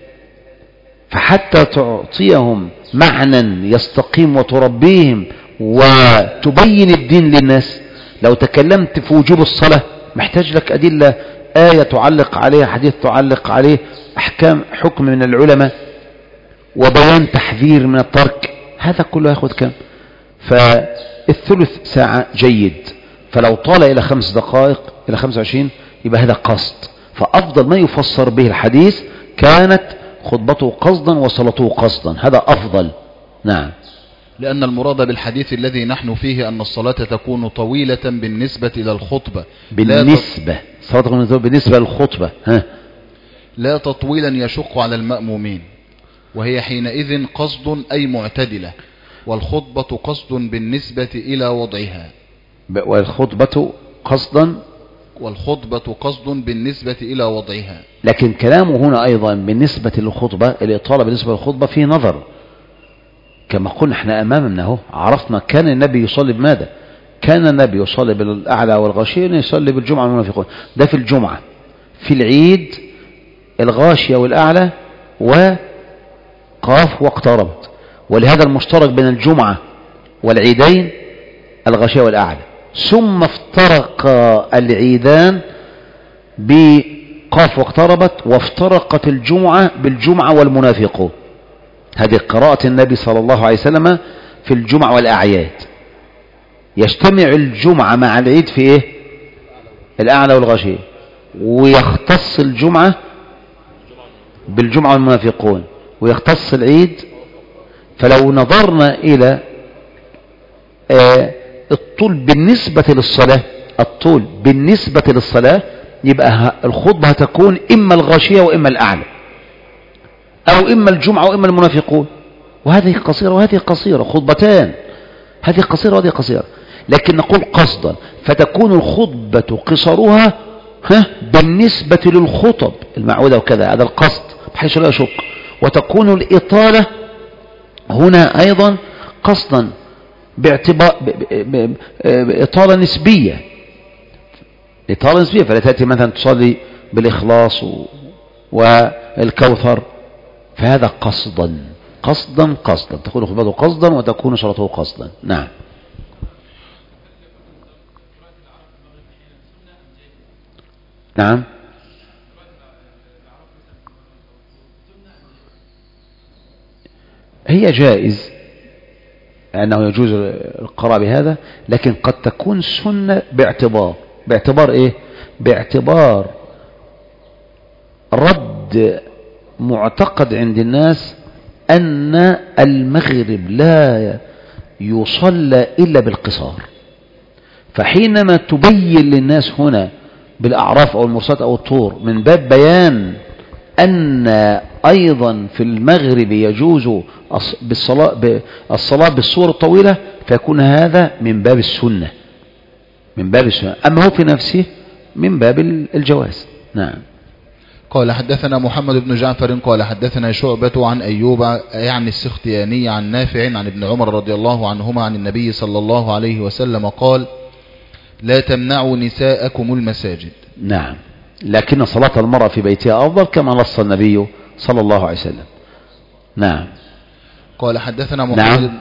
فحتى تعطيهم معنى يستقيم وتربيهم وتبين الدين للناس. لو تكلمت في وجوب الصلاة محتاج لك أدلة، آية تعلق عليه، حديث تعلق عليه، أحكام حكم من العلماء، وبيان تحذير من الترك، هذا كله يأخذ كم؟ فالثلث ساعة جيد، فلو طال إلى خمس دقائق إلى خمس وعشرين يبقى هذا قصد، فأفضل ما يفسر به الحديث كانت خطبته قصدا وصلته قصدا، هذا أفضل. نعم. لأن المراد بالحديث الذي نحن فيه أن الصلاة تكون طويلة بالنسبة إلى الخطبة. بالنسبة صلاة بالنسبة للخطبة ها لا تطويلا يشق على المأمومين، وهي حينئذ قصد أي معتدلة، والخطبة قصد بالنسبة إلى وضعها. والخطبة قصدا والخطبة قصد بالنسبة إلى وضعها. لكن كلامه هنا أيضا بالنسبة للخطبة، الإطالة بالنسبة للخطبة فيه نظر، كما قلنا احنا أمامنا اهو عرفنا كان النبي يصلي بماذا؟ كان النبي يصلي بالأعلى والغاشية، يصلي بالجمعة والمنافقون، ده في الجمعة. في العيد الغاشية والأعلى وقاف واقتربت، ولهذا المشترك بين الجمعة والعيدين الغاشية والأعلى. ثم افترق العيدان بقاف واقتربت، وافترقت الجمعة بالجمعة والمنافقون. هذه قراءة النبي صلى الله عليه وسلم في الجمعة والأعياد. يجتمع الجمعة مع العيد في ايه؟ الأعلى والغاشية، ويختص الجمعة بالجمعة والمنافقون، ويختص العيد. فلو نظرنا إلى آه الطول بالنسبة للصلاة، الطول بالنسبة للصلاة، يبقى الخطبة هتكون إما الغاشية وإما الأعلى، أو إما الجمعة وإما المنافقون. وهذه قصيرة وهذه قصيرة، خطبتان، هذه قصيرة وهذه قصيرة. لكن نقول قصدا، فتكون الخطبة قصرها ها بالنسبة للخطب المعودة وكذا، هذا القصد بحيث لا يشق. وتكون الإطالة هنا أيضا قصدا باعتبار إطالة نسبية، إطالة نسبية. فلا تأتي مثلا تصلي بالإخلاص والكوثر، فهذا قصدا قصدا قصدا، تكون خطبته قصدا وتكون صلاته قصدا. نعم. نعم هي جائز أنه يجوز القراءة بهذا، لكن قد تكون سنة باعتبار باعتبار إيه؟ باعتبار رد معتقد عند الناس أن المغرب لا يصلى إلا بالقصار. فحينما تبين للناس هنا بالأعراف أو المرسات أو الطور من باب بيان أن أيضا في المغرب يجوز بالصلاة الصلاة بالصور الطويلة، فيكون هذا من باب السنة، من باب السنة. أما هو في نفسه من باب الجواز. نعم. قال حدثنا محمد بن جعفر قال حدثنا شعبة عن أيوب يعني السختياني عن نافع عن ابن عمر رضي الله عنهما عن النبي صلى الله عليه وسلم قال: لا تمنعوا نساءكم المساجد. نعم، لكن صلاة المرأة في بيتها أفضل كما نص النبي صلى الله عليه وسلم. نعم. قال حدثنا محمد. نعم.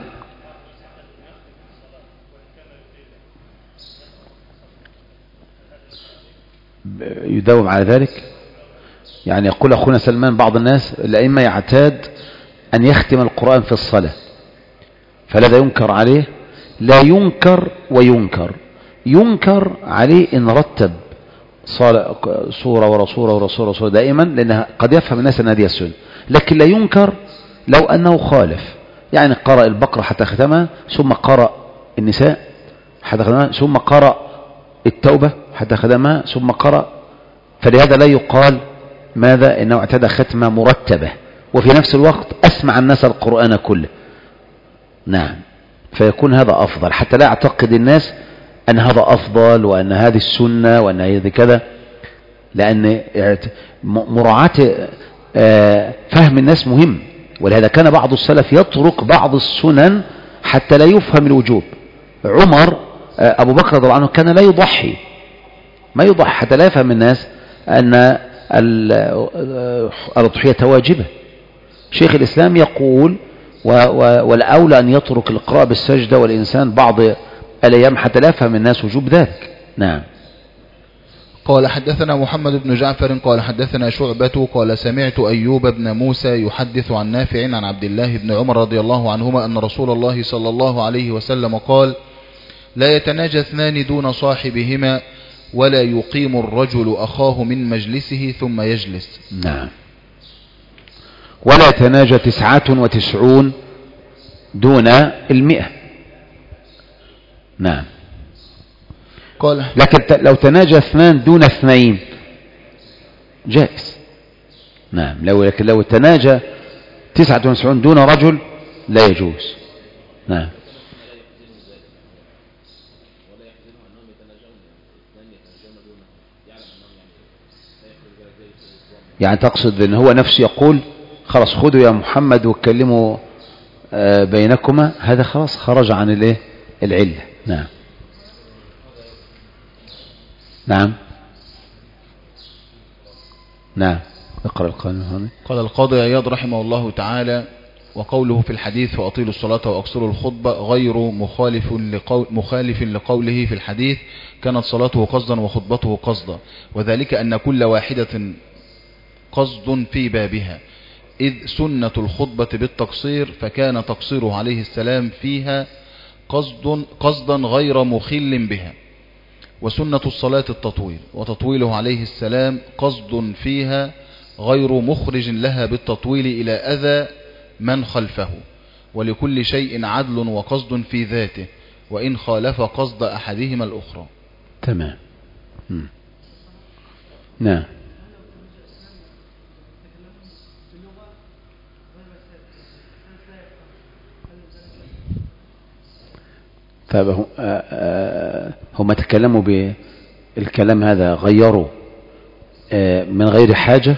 يداوم على ذلك، يعني يقول أخونا سلمان بعض الناس الأئمة يعتاد أن يختم القرآن في الصلاة، فلذا ينكر عليه، لا ينكر وينكر. ينكر عليه إن رتب صورة ورا صورة ورا صورة ورا دائما، لأنها قد يفهم الناس أن هذه السنة. لكن لا ينكر لو أنه خالف، يعني قرأ البقرة حتى ختمها، ثم قرأ النساء حتى ختمها، ثم قرأ التوبة حتى ختمها، ثم قرأ. فلهذا لا يقال ماذا إنه اعتدى ختمة مرتبة وفي نفس الوقت أسمع الناس القرآن كله. نعم، فيكون هذا أفضل، حتى لا يعتقد الناس أن هذا أفضل وأن هذه السنة وأن هذه كذا، لأن مراعاة فهم الناس مهم. ولهذا كان بعض السلف يترك بعض السنن حتى لا يفهم الوجوب. عمر أبو بكر رضي الله عنه كان لا يضحي، ما يضحي حتى لا يفهم الناس أن الأضحية واجبة. شيخ الإسلام يقول والأولى أن يترك القراءة بالسجدة والإنسان بعض الأيام حتى لا يفهم الناس وجوب ذلك. نعم. قال حدثنا محمد بن جعفر قال حدثنا شعبة قال سمعت أيوب بن موسى يحدث عن نافع عن عبد الله بن عمر رضي الله عنهما أن رسول الله صلى الله عليه وسلم قال: لا يتناجى اثنان دون صاحبهما ولا يقيم الرجل أخاه من مجلسه ثم يجلس. نعم. ولا يتناجى تسعة وتسعون دون المئة. نعم. قال لكن لو تناجى اثنان دون اثنين جائز. نعم. لو لكن لو تناجى تسعة وتسعون دون رجل لا يجوز. نعم. يعني تقصد ان هو نفسه يقول خلاص خذوا يا محمد واتكلموا بينكما، هذا خلاص خرج عن الايه العلة. نعم. نعم. نعم. اقرأ القانون. قال القاضي عياض رحمه الله تعالى: وقوله في الحديث فأطيلوا الصلاة وأقصروا الخطبة غير مخالف لقول مخالف لقوله في الحديث كانت صلاته قصدا وخطبته قصدا، وذلك أن كل واحدة قصد في بابها، إذ سنة الخطبة بالتقصير فكان تقصيره عليه السلام فيها قصد قصدا غير مخل بها، وسنة الصلاة التطويل وتطويله عليه السلام قصد فيها غير مخرج لها بالتطويل إلى أذى من خلفه، ولكل شيء عدل وقصد في ذاته وإن خالف قصد أحدهما الأخرى. تمام. م. نعم. فهم تكلموا بالكلام هذا غيروا من غير حاجة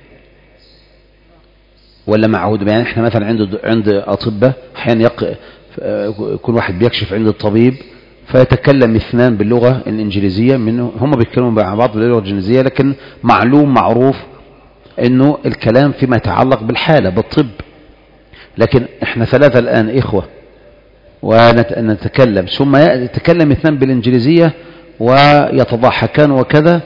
ولا معهود؟ يعني احنا مثلا عند عند أطباء احيانا يق... كل واحد بيكشف عند الطبيب فيتكلم اثنان باللغة الإنجليزية، منه هم بيتكلموا مع بعض باللغة الإنجليزية، لكن معلوم معروف انه الكلام فيما يتعلق بالحالة بالطب. لكن احنا ثلاثة الآن إخوة ونتكلم ثم يتكلم اثنان بالإنجليزية ويتضاحكان وكذا،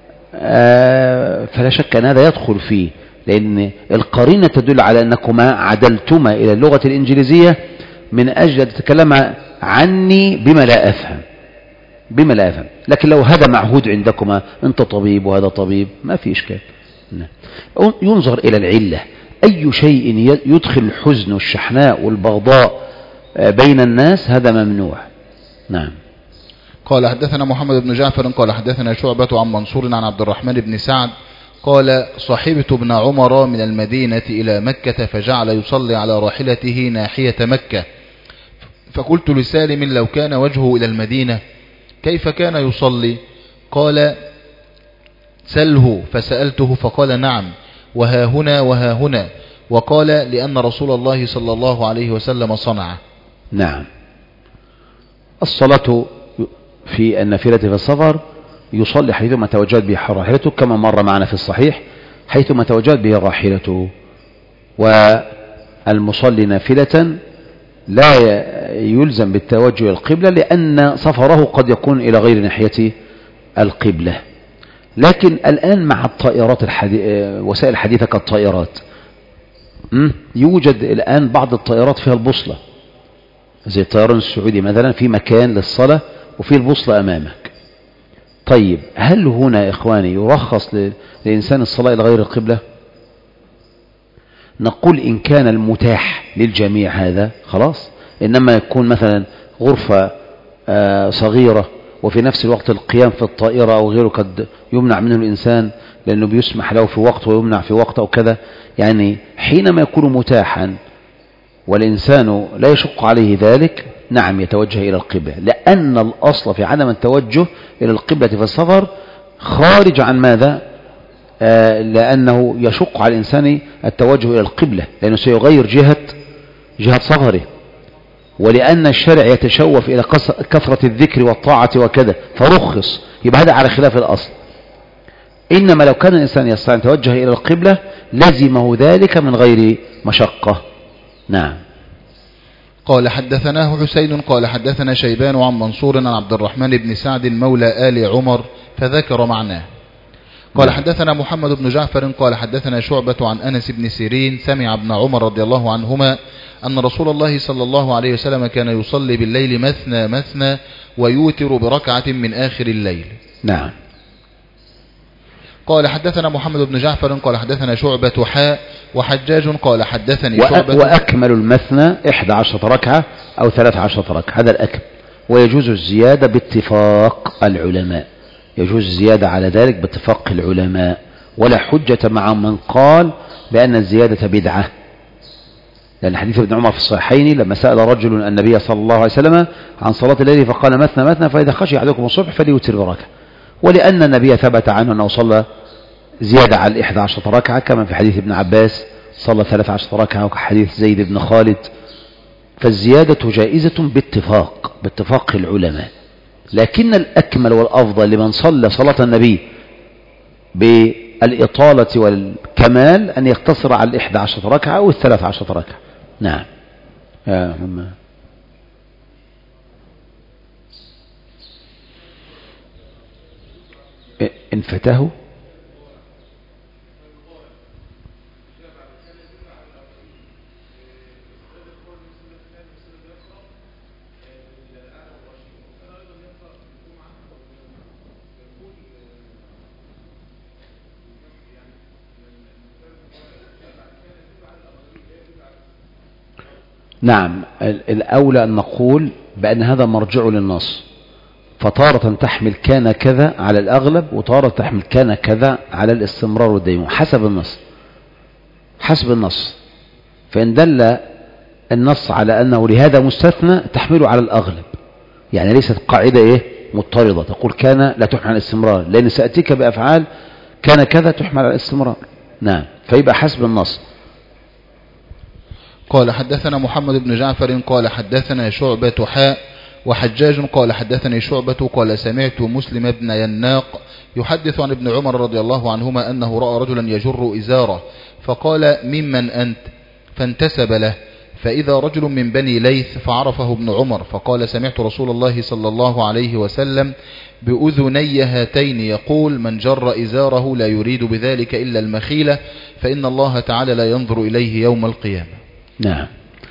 فلا شك أن هذا يدخل فيه، لأن القرينة تدل على أنكما عدلتما إلى اللغة الإنجليزية من أجل أن تتكلم عني بما لا أفهم بما لا أفهم. لكن لو هذا معهود عندكما، أنت طبيب وهذا طبيب، ما في إشكال. ينظر إلى العلة. أي شيء يدخل الحزن والشحناء والبغضاء بين الناس هذا ممنوع. نعم. قال حدثنا محمد بن جعفر قال حدثنا شعبة عن منصور عن عبد الرحمن بن سعد قال: صحبت ابن عمر من المدينة إلى مكة فجعل يصلي على راحلته ناحية مكة، فقلت لسالم: لو كان وجهه إلى المدينة كيف كان يصلي؟ قال: سله. فسألته فقال: نعم، وها هنا وها هنا، وقال: لأن رسول الله صلى الله عليه وسلم صنع. نعم. الصلاة في النافلة في السفر يصلي حيثما توجهت به راحلته، كما مر معنا في الصحيح حيثما توجهت به راحلته. والمصلي نافلة لا يلزم بالتوجه إلى القبلة، لأن سفره قد يكون إلى غير ناحية القبلة. لكن الآن مع الطائرات الحدي... وسائل الحديثة كالطائرات، يوجد الآن بعض الطائرات فيها البوصلة، زي الطيران السعودي مثلا، في مكان للصلاة وفي البوصلة أمامك. طيب هل هنا إخواني يرخص للإنسان الصلاة إلى غير القبلة؟ نقول إن كان المتاح للجميع هذا خلاص، إنما يكون مثلا غرفة صغيرة وفي نفس الوقت القيام في الطائرة أو غيره قد يمنع منه الإنسان لأنه بيسمح له في وقت ويمنع في وقت أو كذا. يعني حينما يكون متاحا والإنسان لا يشق عليه ذلك، نعم يتوجه إلى القبلة، لأن الأصل في عدم التوجه إلى القبلة في السفر خارج عن ماذا؟ آه لأنه يشق على الإنسان التوجه إلى القبلة، لأنه سيغير جهة جهة سفره، ولأن الشرع يتشوف إلى كثرة الذكر والطاعة وكذا، فرخص. يبقى هذا على خلاف الأصل. إنما لو كان الإنسان يستطيع أن يتوجه إلى القبلة لزمه ذلك من غير مشقة. نعم. قال حدثناه حسين قال حدثنا شيبان عن منصور عن عبد الرحمن بن سعد مولى آل عمر فذكر معناه. قال حدثنا محمد بن جعفر قال حدثنا شعبة عن أنس بن سيرين سمع ابن عمر رضي الله عنهما أن رسول الله صلى الله عليه وسلم كان يصلي بالليل مثنى مثنى ويوتر بركعة من آخر الليل. نعم. قال حدثنا محمد بن جعفر قال حدثنا شعبة حاء وحجاج قال حدثني شعبة. وأكمل المثنى إحدى عشرة ركعة أو ثلاث عشرة ركعة، هذا الأكمل. ويجوز الزيادة باتفاق العلماء، يجوز الزيادة على ذلك باتفاق العلماء، ولا حجة مع من قال بأن الزيادة بدعة، لأن حديث ابن عمر في الصحيحين لما سأل رجل النبي صلى الله عليه وسلم عن صلاة الليل فقال مثنى مثنى فإذا خشي أحدكم الصبح فليوتر بركعة، ولأن النبي ثبت عنه أنه صلى زيادة على إحدى عشرة ركعة كما في حديث ابن عباس صلى ثلاث عشرة ركعة وحديث زيد بن خالد، فالزيادة جائزة باتفاق باتفاق العلماء. لكن الأكمل والأفضل لمن صلى صلاة النبي بالإطالة والكمال أن يقتصر على الإحدى عشرة ركعة أو الثلاث عشرة ركعة. نعم يا هم. إن فتاه نعم، الأولى أن نقول بأن هذا مرجع للنص، فطارة تحمل كان كذا على الأغلب وطارة تحمل كان كذا على الاستمرار والديموم حسب النص حسب النص فإن دل النص على أنه لهذا مستثنى تحمله على الأغلب، يعني ليست قاعدة إيه مضطردة تقول كان لا تحمل على الاستمرار، لأن سأتيك بأفعال كان كذا تحمل على الاستمرار. نعم، فيبقى حسب النص. قال حدثنا محمد بن جعفر قال حدثنا شعبة حاء وحجاج قال حدثني شعبة قال سمعت مسلم بن يناق يحدث عن ابن عمر رضي الله عنهما أنه رأى رجلا يجر إزاره فقال ممن أنت؟ فانتسب له، فإذا رجل من بني ليث فعرفه ابن عمر فقال سمعت رسول الله صلى الله عليه وسلم بأذني هاتين يقول من جر إزاره لا يريد بذلك إلا المخيلة فإن الله تعالى لا ينظر إليه يوم القيامة. نعم،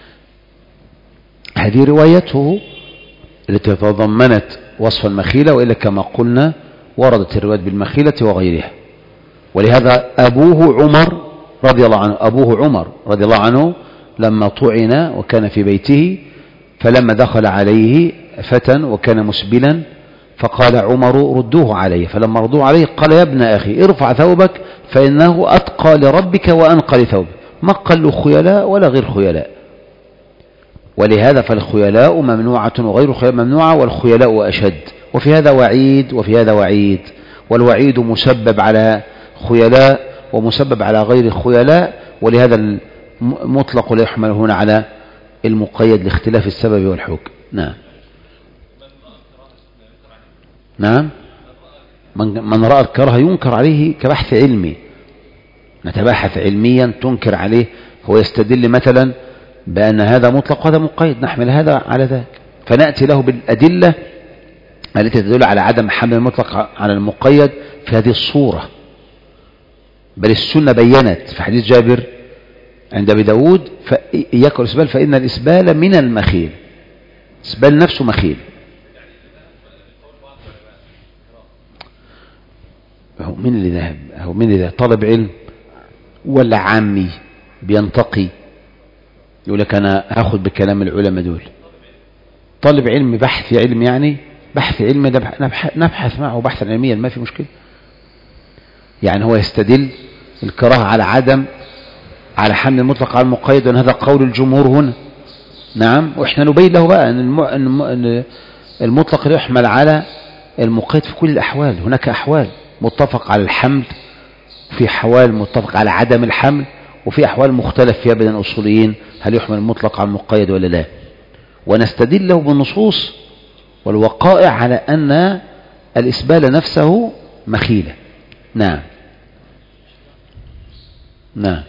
هذه روايته التي تضمنت وصف المخيلة، وإلا كما قلنا وردت الروايات بالمخيلة وغيرها. ولهذا أبوه عمر رضي الله عنه أبوه عمر رضي الله عنه لما طعن وكان في بيته، فلما دخل عليه فتى وكان مسبلا فقال عمر ردوه عليه، فلما ردوه عليه قال يا ابن أخي ارفع ثوبك فإنه أتقى لربك وأنقى لثوبك، ما قال له خيلاء ولا غير خيلاء. ولهذا فالخيلاء ممنوعة وغير الخيلاء ممنوعة، والخيلاء أشد، وفي هذا وعيد وفي هذا وعيد، والوعيد مسبب على خيلاء ومسبب على غير خيلاء، ولهذا المطلق لا يحمل هنا على المقيد لاختلاف السبب والحكم. نعم نعم من, من رأى الكراهة ينكر عليه كبحث علمي، نتباحث علميا تنكر عليه، هو يستدل مثلا بأن هذا مطلق وهذا مقيد، نحمل هذا على ذاك، فنأتي له بالأدلة التي تدل على عدم حمل المطلق على المقيد في هذه الصورة. بل السنة بيّنت في حديث جابر عند أبي داود إياك والإسبال فإن الإسبال من المخيل، إسبال نفسه مخيل. هو من اللي ذهب هو من اللي ذهب طالب علم ولا عامي بينتقي يقول لك أنا هاخد بكلام العلماء دول؟ طالب علم بحث علم، يعني بحث علم ده نبحث معه بحثا علميا ما في مشكلة. يعني هو يستدل الكراهة على عدم على حمل المطلق على المقيد، وأن هذا قول الجمهور هنا. نعم، وإحنا نبين له بقى أن المطلق يحمل على المقيد في كل الأحوال. هناك أحوال متفق على الحمل، وفي أحوال متفق على عدم الحمل، وفي أحوال مختلف فيها بين الأصوليين هل يحمل المطلق على المقيد ولا لا. ونستدل له بالنصوص والوقائع على أن الإسبال نفسه مخيلة. نعم نعم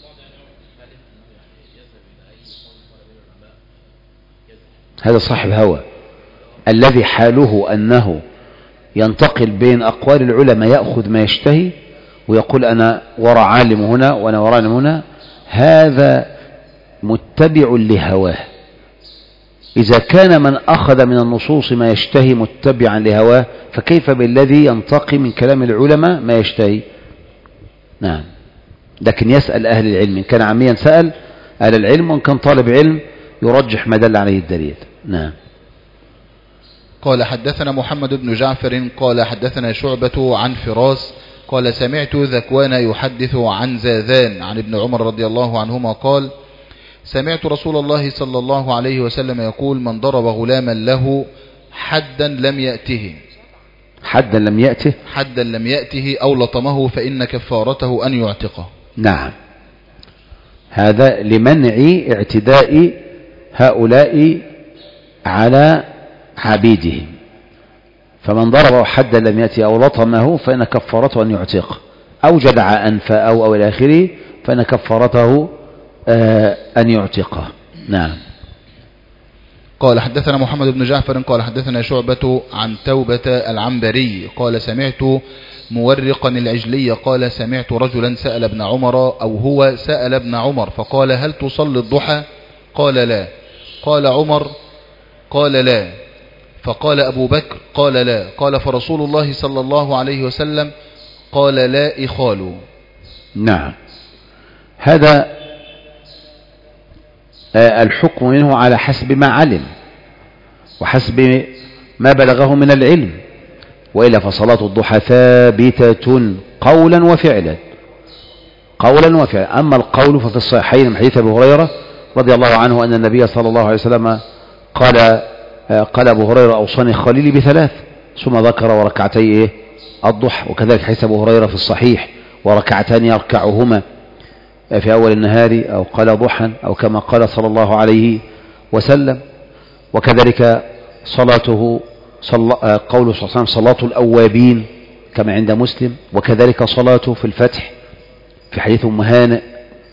هذا صاحب هوى الذي حاله أنه ينتقل بين أقوال العلماء، يأخذ ما يشتهي ويقول أنا وراء عالم هنا وأنا وراء عالم هنا، هذا متبع لهواه إذا كان من أخذ من النصوص ما يشتهي متبعا لهواه فكيف بالذي ينتقي من كلام العلماء ما يشتهي؟ نعم. لكن يسأل أهل العلم، إن كان عاميا سأل أهل العلم، وإن كان طالب علم يرجح ما دل عليه الدليل. نعم. قال حدثنا محمد بن جعفر قال حدثنا شعبة عن فراس قال سمعت ذكوان يحدث عن زاذان عن ابن عمر رضي الله عنهما قال سمعت رسول الله صلى الله عليه وسلم يقول من ضرب غلاما له حدا لم يأته حدا لم يأته حدا لم يأته أو لطمه فإن كفارته أن يعتقه. نعم. هذا لمنع اعتداء هؤلاء على عبيدهم، فمن ضربه حدا لم يأته أو لطمه فإن كفارته أن يعتقه، أو جدع أنف أو أو إلى آخره فإن كفارته آه أن يعتقه. نعم. قال حدثنا محمد بن جعفر قال حدثنا شعبة عن توبة العنبري قال سمعت مورقا العجلي قال سمعت رجلا سأل ابن عمر أو هو سأل ابن عمر فقال هل تصلي الضحى؟ قال لا. قال عمر قال لا. فقال أبو بكر قال لا. قال فرسول الله صلى الله عليه وسلم قال لا إخالوا. نعم. هذا الحكم منه على حسب ما علم وحسب ما بلغه من العلم، وإلا فصلاة الضحى ثابتة قولا وفعلا قولا وفعلا. أما القول ففي الصحيحين من حديث أبي هريرة رضي الله عنه أن النبي صلى الله عليه وسلم قال قال أبو هريرة أوصاني خليلي بثلاث، ثم ذكر وركعتي إيه الضحى، وكذلك حديث أبو هريرة في الصحيح وركعتان يركعهما في أول النهار أو قال ضحى أو كما قال صلى الله عليه وسلم. وكذلك صلاته صل... قوله صلى الله عليه وسلم صلاة الأوابين كما عند مسلم، وكذلك صلاته في الفتح في حديث أم هانئ.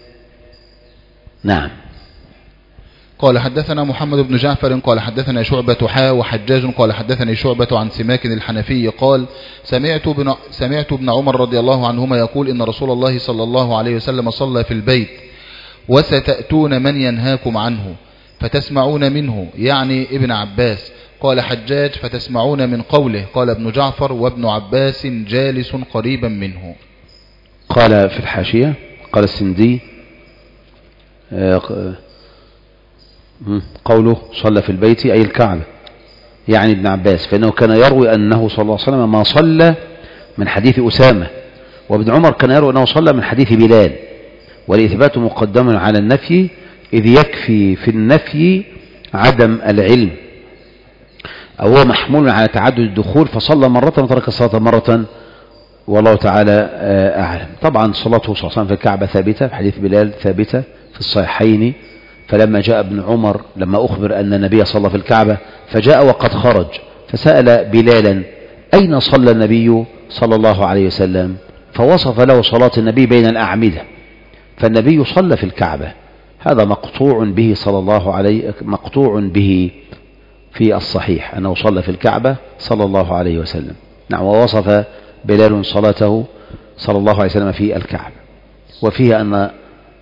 نعم. قال حدثنا محمد بن جعفر قال حدثنا شعبة حا وحجاج قال حدثني شعبة عن سماك الحنفي قال سمعت ابن سمعت ابن عمر رضي الله عنهما يقول إن رسول الله صلى الله عليه وسلم صلى في البيت وستأتون من ينهاكم عنه فتسمعون منه، يعني ابن عباس. قال حجاج فتسمعون من قوله. قال ابن جعفر وابن عباس جالس قريبا منه. قال في الحاشية قال السندي قوله صلى في البيت أي الكعبة، يعني ابن عباس، فإنه كان يروي أنه صلى الله عليه وسلم ما صلى من حديث أسامة، وابن عمر كان يروي أنه صلى من حديث بلال، والإثبات مقدم على النفي إذ يكفي في النفي عدم العلم، أو هو محمول على تعدد الدخول فصلى مرة وترك الصلاة مرة، والله تعالى أعلم. طبعا صلاته صلى الله عليه وسلم في الكعبة ثابتة في حديث بلال، ثابتة في الصحيحين. فلما جاء ابن عمر لما أخبر أن النبي صلى في الكعبة فجاء وقد خرج فسأل بلالا أين صلى النبي صلى الله عليه وسلم، فوصف له صلاة النبي بين الأعمدة، فالنبي صلى في الكعبة، هذا مقطوع به صلى الله عليه مقطوع به في الصحيح أنه صلى في الكعبة صلى الله عليه وسلم. نعم. ووصف بلال صلاته صلى الله عليه وسلم في الكعبة، وفيها أن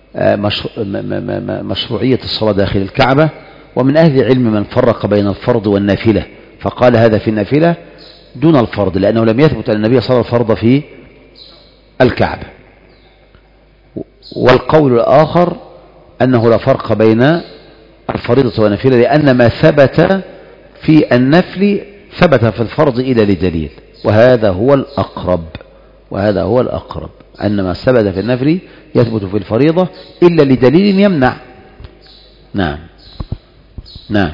مشروعية الصلاة داخل الكعبة. ومن أهل العلم من فرق بين الفرض والنافلة فقال هذا في النافلة دون الفرض، لأنه لم يثبت أن النبي صلى الله عليه وسلم فرض في الكعبة. والقول الآخر أنه لا فرق بين الفريضة والنافلة، لأن ما ثبت في النفل ثبت في الفرض إلى لدليل، وهذا هو الأقرب وهذا هو الأقرب أن ما ثبت في النفل يثبت في الفريضة إلا لدليل يمنع. نعم. نعم.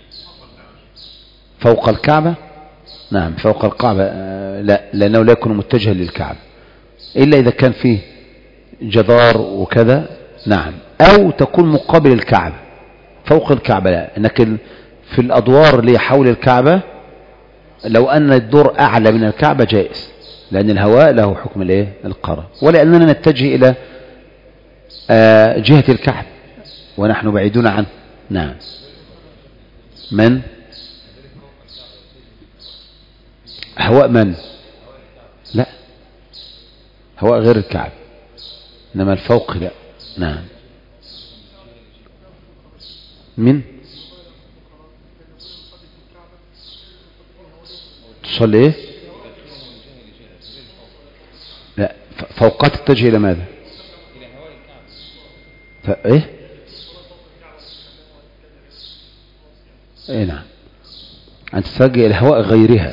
فوق الكعبة. نعم. فوق الكعبة لا، لأنه لا يكون متجها للكعبة إلا إذا كان فيه جدار وكذا. نعم. أو تكون مقابل الكعبة. فوق الكعبة لا، لكن في الأدوار اللي حول الكعبة لو أن الدور أعلى من الكعبة جائز، لأن الهواء له حكم الايه القرى، ولأننا نتجه إلى آه جهة الكعبة ونحن بعيدون عنه. نعم. من هواء من لا، هواء غير الكعبة، إنما الفوق لا. نعم. من تصلي إيه؟ لا، فوقات تتجه إلى ماذا؟ إيه؟ إيه نعم، أن تتجه إلى هواء غيرها.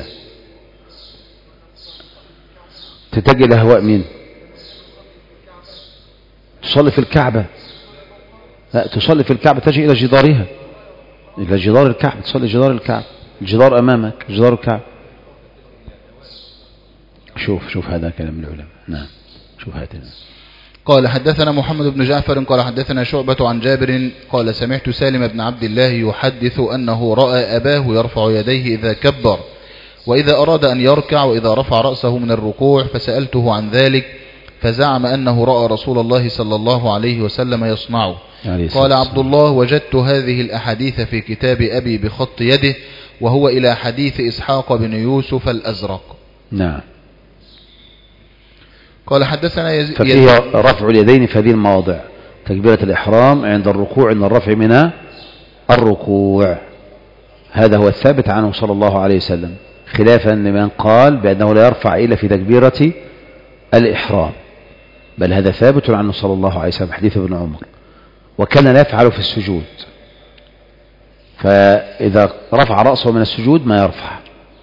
تتجه إلى هواء مين؟ تصلي في الكعبة. لا، تصلي في الكعبة تجي إلى جدارها، إلى جدار الكعبة، تصلي جدار الكعبة، الجدار أمامك جدار الكعبة. شوف شوف هذا كلام العلماء. نعم شوف هذا. قال حدثنا محمد بن جعفر قال حدثنا شعبة عن جابر قال سمعت سالم بن عبد الله يحدث أنه رأى أباه يرفع يديه إذا كبر وإذا أراد أن يركع وإذا رفع رأسه من الركوع، فسألته عن ذلك فزعم أنه رأى رسول الله صلى الله عليه وسلم يصنعه. قال عبد الله وجدت هذه الأحاديث في كتاب أبي بخط يده، وهو إلى حديث إسحاق بن يوسف الأزرق. نعم. قال حدثنا يزيد ففيه رفع اليدين في هذه المواضع: تكبيرة الإحرام، عند الركوع، عند الرفع من الركوع. هذا هو الثابت عنه صلى الله عليه وسلم، خلافا لمن قال بأنه لا يرفع إلا في تكبيرة الإحرام، بل هذا ثابت عنه صلى الله عليه وسلم حديث ابن عمر. وكان لا يفعل في السجود، فإذا رفع رأسه من السجود ما يرفع،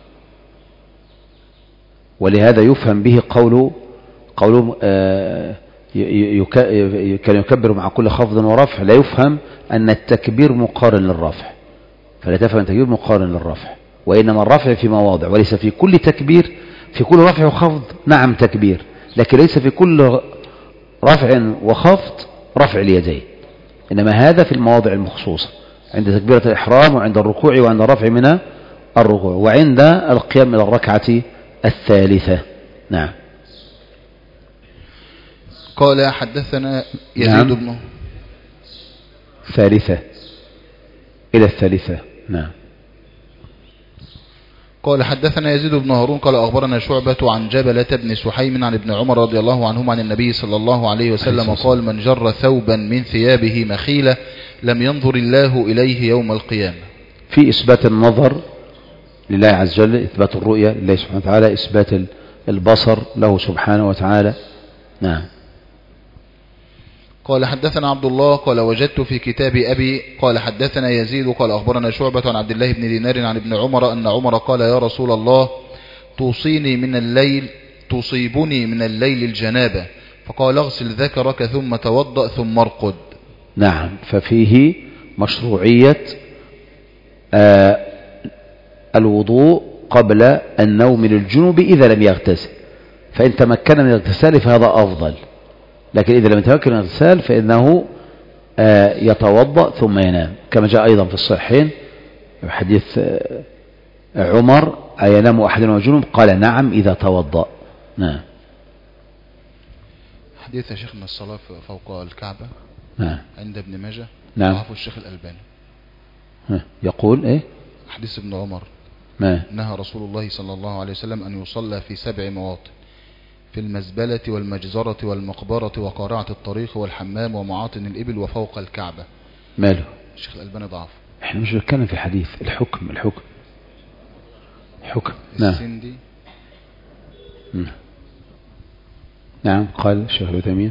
ولهذا يفهم به قوله قوله آه كان يكبر مع كل خفض ورفع. لا يفهم أن التكبير مقارن للرفع، فلا تفهم التكبير مقارن للرفع، وإنما الرفع في مواضع، وليس في كل تكبير. في كل رفع وخفض نعم تكبير، لكن ليس في كل رفع وخفض رفع اليدين، إنما هذا في المواضع المخصوصة، عند تكبيرة الإحرام وعند الركوع وعند الرفع من الركوع وعند القيام من الركعة الثالثة. نعم. قال حدثنا يزيد نعم. بن ثالثة إلى الثالثة. نعم. قال حدثنا يزيد بن هارون قال أخبرنا شعبة عن جبلة بن سحيم عن ابن عمر رضي الله عنهما عن النبي صلى الله عليه وسلم قال من جر ثوبا من ثيابه مخيلة لم ينظر الله إليه يوم القيامة. في إثبات النظر لله عز وجل، إثبات الرؤية لله سبحانه وتعالى، إثبات البصر له سبحانه وتعالى. نعم. قال حدثنا عبد الله قال وجدت في كتاب أبي قال حدثنا يزيد قال أخبرنا شعبة عن عبد الله بن دينار عن ابن عمر أن عمر قال يا رسول الله توصيني من الليل تصيبني من الليل الجنابة، فقال اغسل ذكرك ثم توضأ ثم ارقد. نعم. ففيه مشروعية آه الوضوء قبل النوم للجنوب إذا لم يغتسل، فإن تمكن من الاغتسال فهذا أفضل، لكن إذا لم يتمكن من الاغتسال فإنه آه يتوضأ ثم ينام، كما جاء أيضا في الصحيحين حديث آه عمر أينام أحدنا وجنوب؟ قال نعم إذا توضأ. نعم. حديث يا شيخنا الصلاة فوق الكعبة. نعم. عند ابن ماجه. نعم. ضعفه الشيخ الألباني. يقول إيه؟ حديث ابن عمر ما نهى رسول الله صلى الله عليه وسلم أن يصلى في سبع مواطن: في المزبلة والمجزرة والمقبرة وقارعة الطريق والحمام ومعاطن الإبل وفوق الكعبة. ماله؟ الشيخ الألباني ضعف. احنا مش بنتكلم في حديث، الحكم الحكم حكم. نعم. السندي. نعم. قال الشيخ العثيمين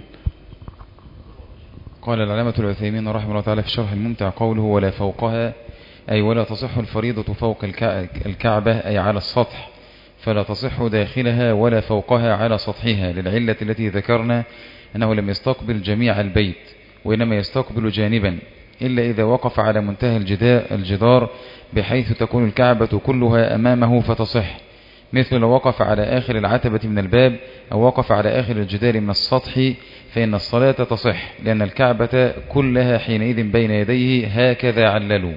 قال العلامة العثيمين رحمه الله تعالى في شرح الممتع قوله ولا فوقها أي ولا تصح الفريضة فوق الكعبة أي على السطح، فلا تصح داخلها ولا فوقها على سطحها، للعلة التي ذكرنا أنه لم يستقبل جميع البيت وإنما يستقبل جانبا، إلا إذا وقف على منتهى الجدار بحيث تكون الكعبة كلها أمامه فتصح، مثل لو وقف على آخر العتبة من الباب أو وقف على آخر الجدار من السطح فإن الصلاة تصح، لأن الكعبة كلها حينئذ بين يديه هكذا عللوا.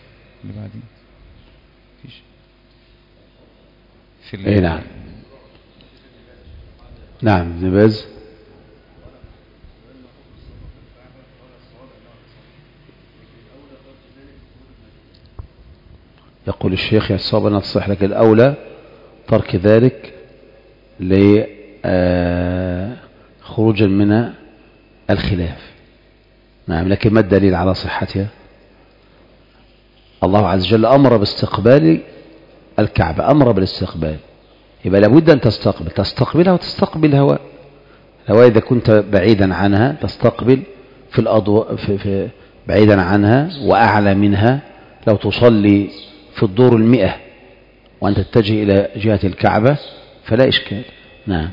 في اي نعم. نعم. ابن باز. يقول الشيخ يصاب أن تصح، لك الأولى ترك ذلك لخروجا من الخلاف. نعم. لكن ما الدليل على صحتها؟ الله عز وجل أمر باستقبال الكعبة أمر بالاستقبال، يبقى لابد أن تستقبل تستقبلها وتستقبل الهواء. الهواء إذا كنت بعيدا عنها تستقبل في الأضواء في في بعيدا عنها وأعلى منها. لو تصلي في الدور المئة وأن تتجه إلى جهة الكعبة فلا إشكال. نعم.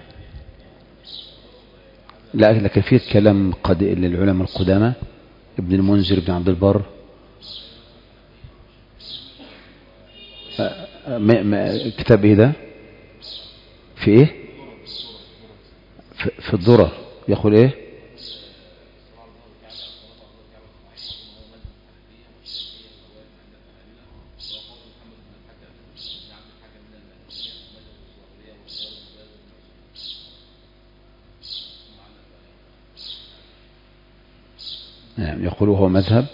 لا لكن في كلام قد للعلماء القدامى ابن المنذر ابن عبد البر كتاب ايه ده في ايه في, في الذرة يقول ايه نعم يقول هو مذهب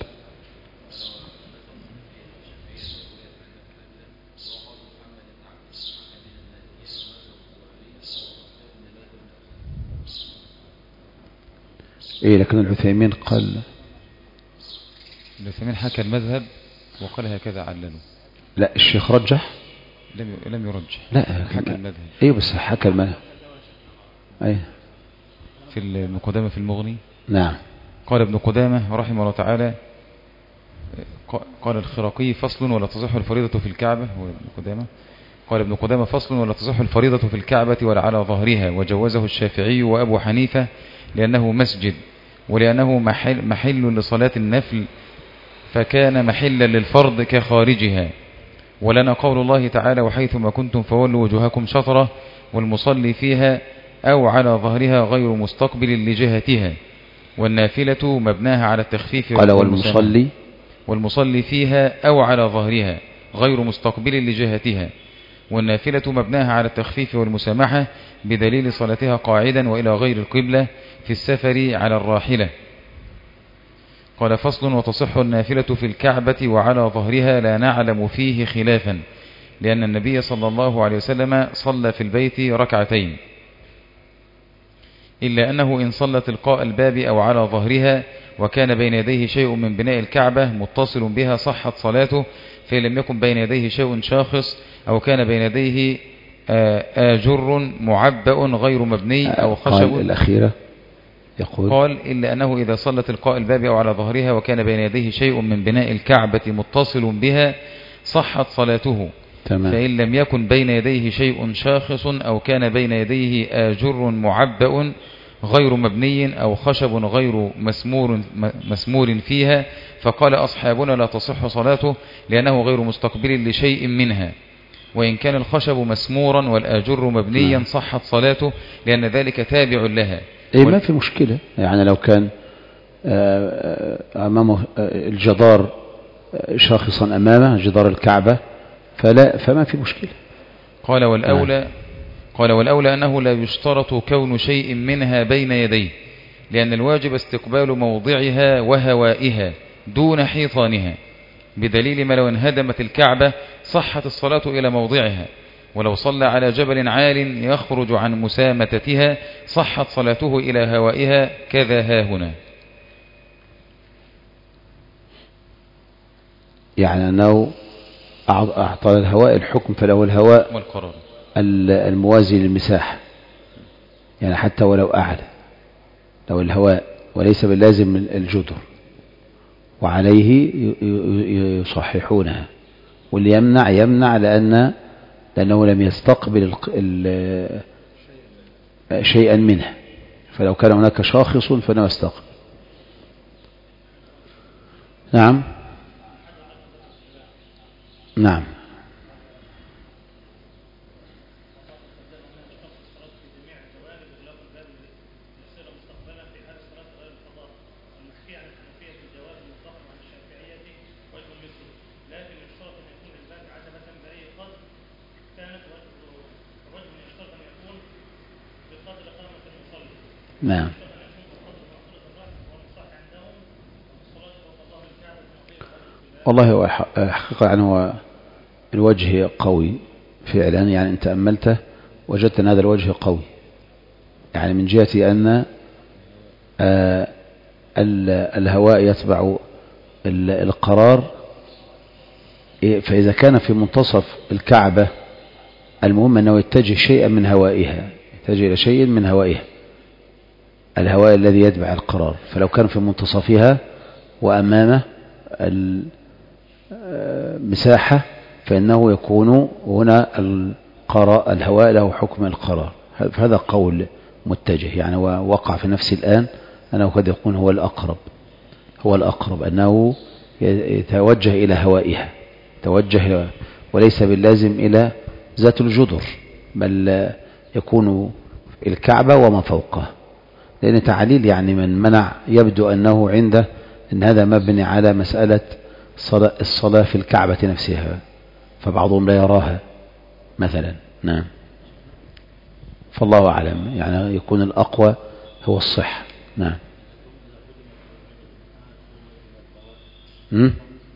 ايه لكن العثيمين قال العثيمين حكى المذهب وقال هكذا عللوا. لا الشيخ رجح لم لم يرجح لا حكى المذهب. ايه بس حكى المذهب ايه في المقدمة في المغني. نعم. قال ابن قدامة رحمه الله تعالى قال الخراقي فصل ولا تصح الفريضة في الكعبة. هو ابن قدامة قال ابن قدامة فصل ولا تصح الفريضة في الكعبة ولا على ظهرها، وجوزه الشافعي وأبو حنيفة لأنه مسجد ولأنه محل, محل لصلاة النفل فكان محلا للفرض كخارجها. ولنا قول الله تعالى وحيثما كنتم فولوا وجوهكم شطرة والمصلي فيها أو على ظهرها غير مستقبل لجهتها، والنافلة مبناها على التخفيف. قال والمصلي والمصلي فيها أو على ظهرها غير مستقبل لجهتها، والنافلة مبناها على التخفيف والمسامحة بدليل صلاتها قاعدا وإلى غير القبلة في السفر على الراحلة. قال فصل وتصح النافلة في الكعبة وعلى ظهرها لا نعلم فيه خلافا، لأن النبي صلى الله عليه وسلم صلى في البيت ركعتين، إلا أنه إن صلى تلقاء الباب أو على ظهرها وكان بين يديه شيء من بناء الكعبة متصل بها صحت صلاته، فإن لم يكن بين يديه شيء شاخص أو كان بين يديه آجر معبأ غير مبني أو خشب. الأخيرة يقول قال إلا أنه إذا صلى تلقاء الباب أو على ظهرها وكان بين يديه شيء من بناء الكعبة متصل بها صحت صلاته. تمام. فإن لم يكن بين يديه شيء شاخص أو كان بين يديه آجر معبأ غير مبني أو خشب غير مسمور, مسمور فيها، فقال أصحابنا لا تصح صلاته لأنه غير مستقبل لشيء منها، وإن كان الخشب مسمورا والآجر مبنيا صحت صلاته لأن ذلك تابع لها. إيه ما في مشكلة، يعني لو كان أمامه الجدار شاخصا أمامه جدار الكعبة فلا فما في مشكلة. قال والأولى قال والأولى أنه لا يشترط كون شيء منها بين يديه، لأن الواجب استقبال موضعها وهوائها دون حيطانها، بدليل ما لو انهدمت الكعبة صحت الصلاة إلى موضعها، ولو صلى على جبل عال يخرج عن مسامتتها صحت صلاته إلى هوائها كذا ها هنا. يعني أنه أعطى الهواء الحكم، فله الهواء والقرار الموازي للمساحة، يعني حتى ولو أعلى لو الهواء وليس باللازم الجدر، وعليه يصححونها، واللي يمنع يمنع لأن لأنه لم يستقبل شيئا منها، فلو كان هناك شاخص فإنه يستقبل. نعم نعم نعم. والله هو حقيقة يعني هو الوجه قوي فعلا، يعني أنت أملته وجدت أن هذا الوجه قوي، يعني من جهة أن الهواء يتبع القرار فإذا كان في منتصف الكعبة المهم أنه يتجه شيئا من هوائها، يتجه إلى شيء من هوائها، الهواء الذي يتبع القرار. فلو كان في منتصفها وأمامه المساحة فإنه يكون هنا القرار، الهواء له حكم القرار. هذا قول متجه، يعني وقع في نفسي الآن أنه قد يكون هو الأقرب، هو الأقرب أنه يتوجه إلى هوائها، توجه وليس باللازم إلى ذات الجدر، بل يكون الكعبة وما فوقها. لأن تعليل يعني من منع يبدو أنه عنده أن هذا مبني على مسألة الصلاة في الكعبة نفسها، فبعضهم لا يراها مثلا. نعم، فالله أعلم، يعني يكون الأقوى هو الصحة. نعم. م?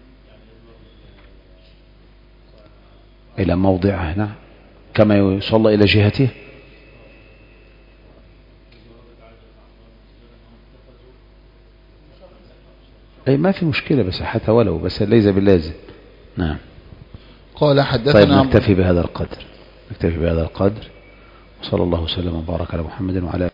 إلى موضعه، نعم، كما يصلى إلى جهته. أي ما في مشكلة، بس حتى ولو، بس ليس باللازم. نعم. قال حدثنا. طيب نكتفي بهذا القدر، نكتفي بهذا القدر، وصلى الله وسلم وبارك على محمد وعلى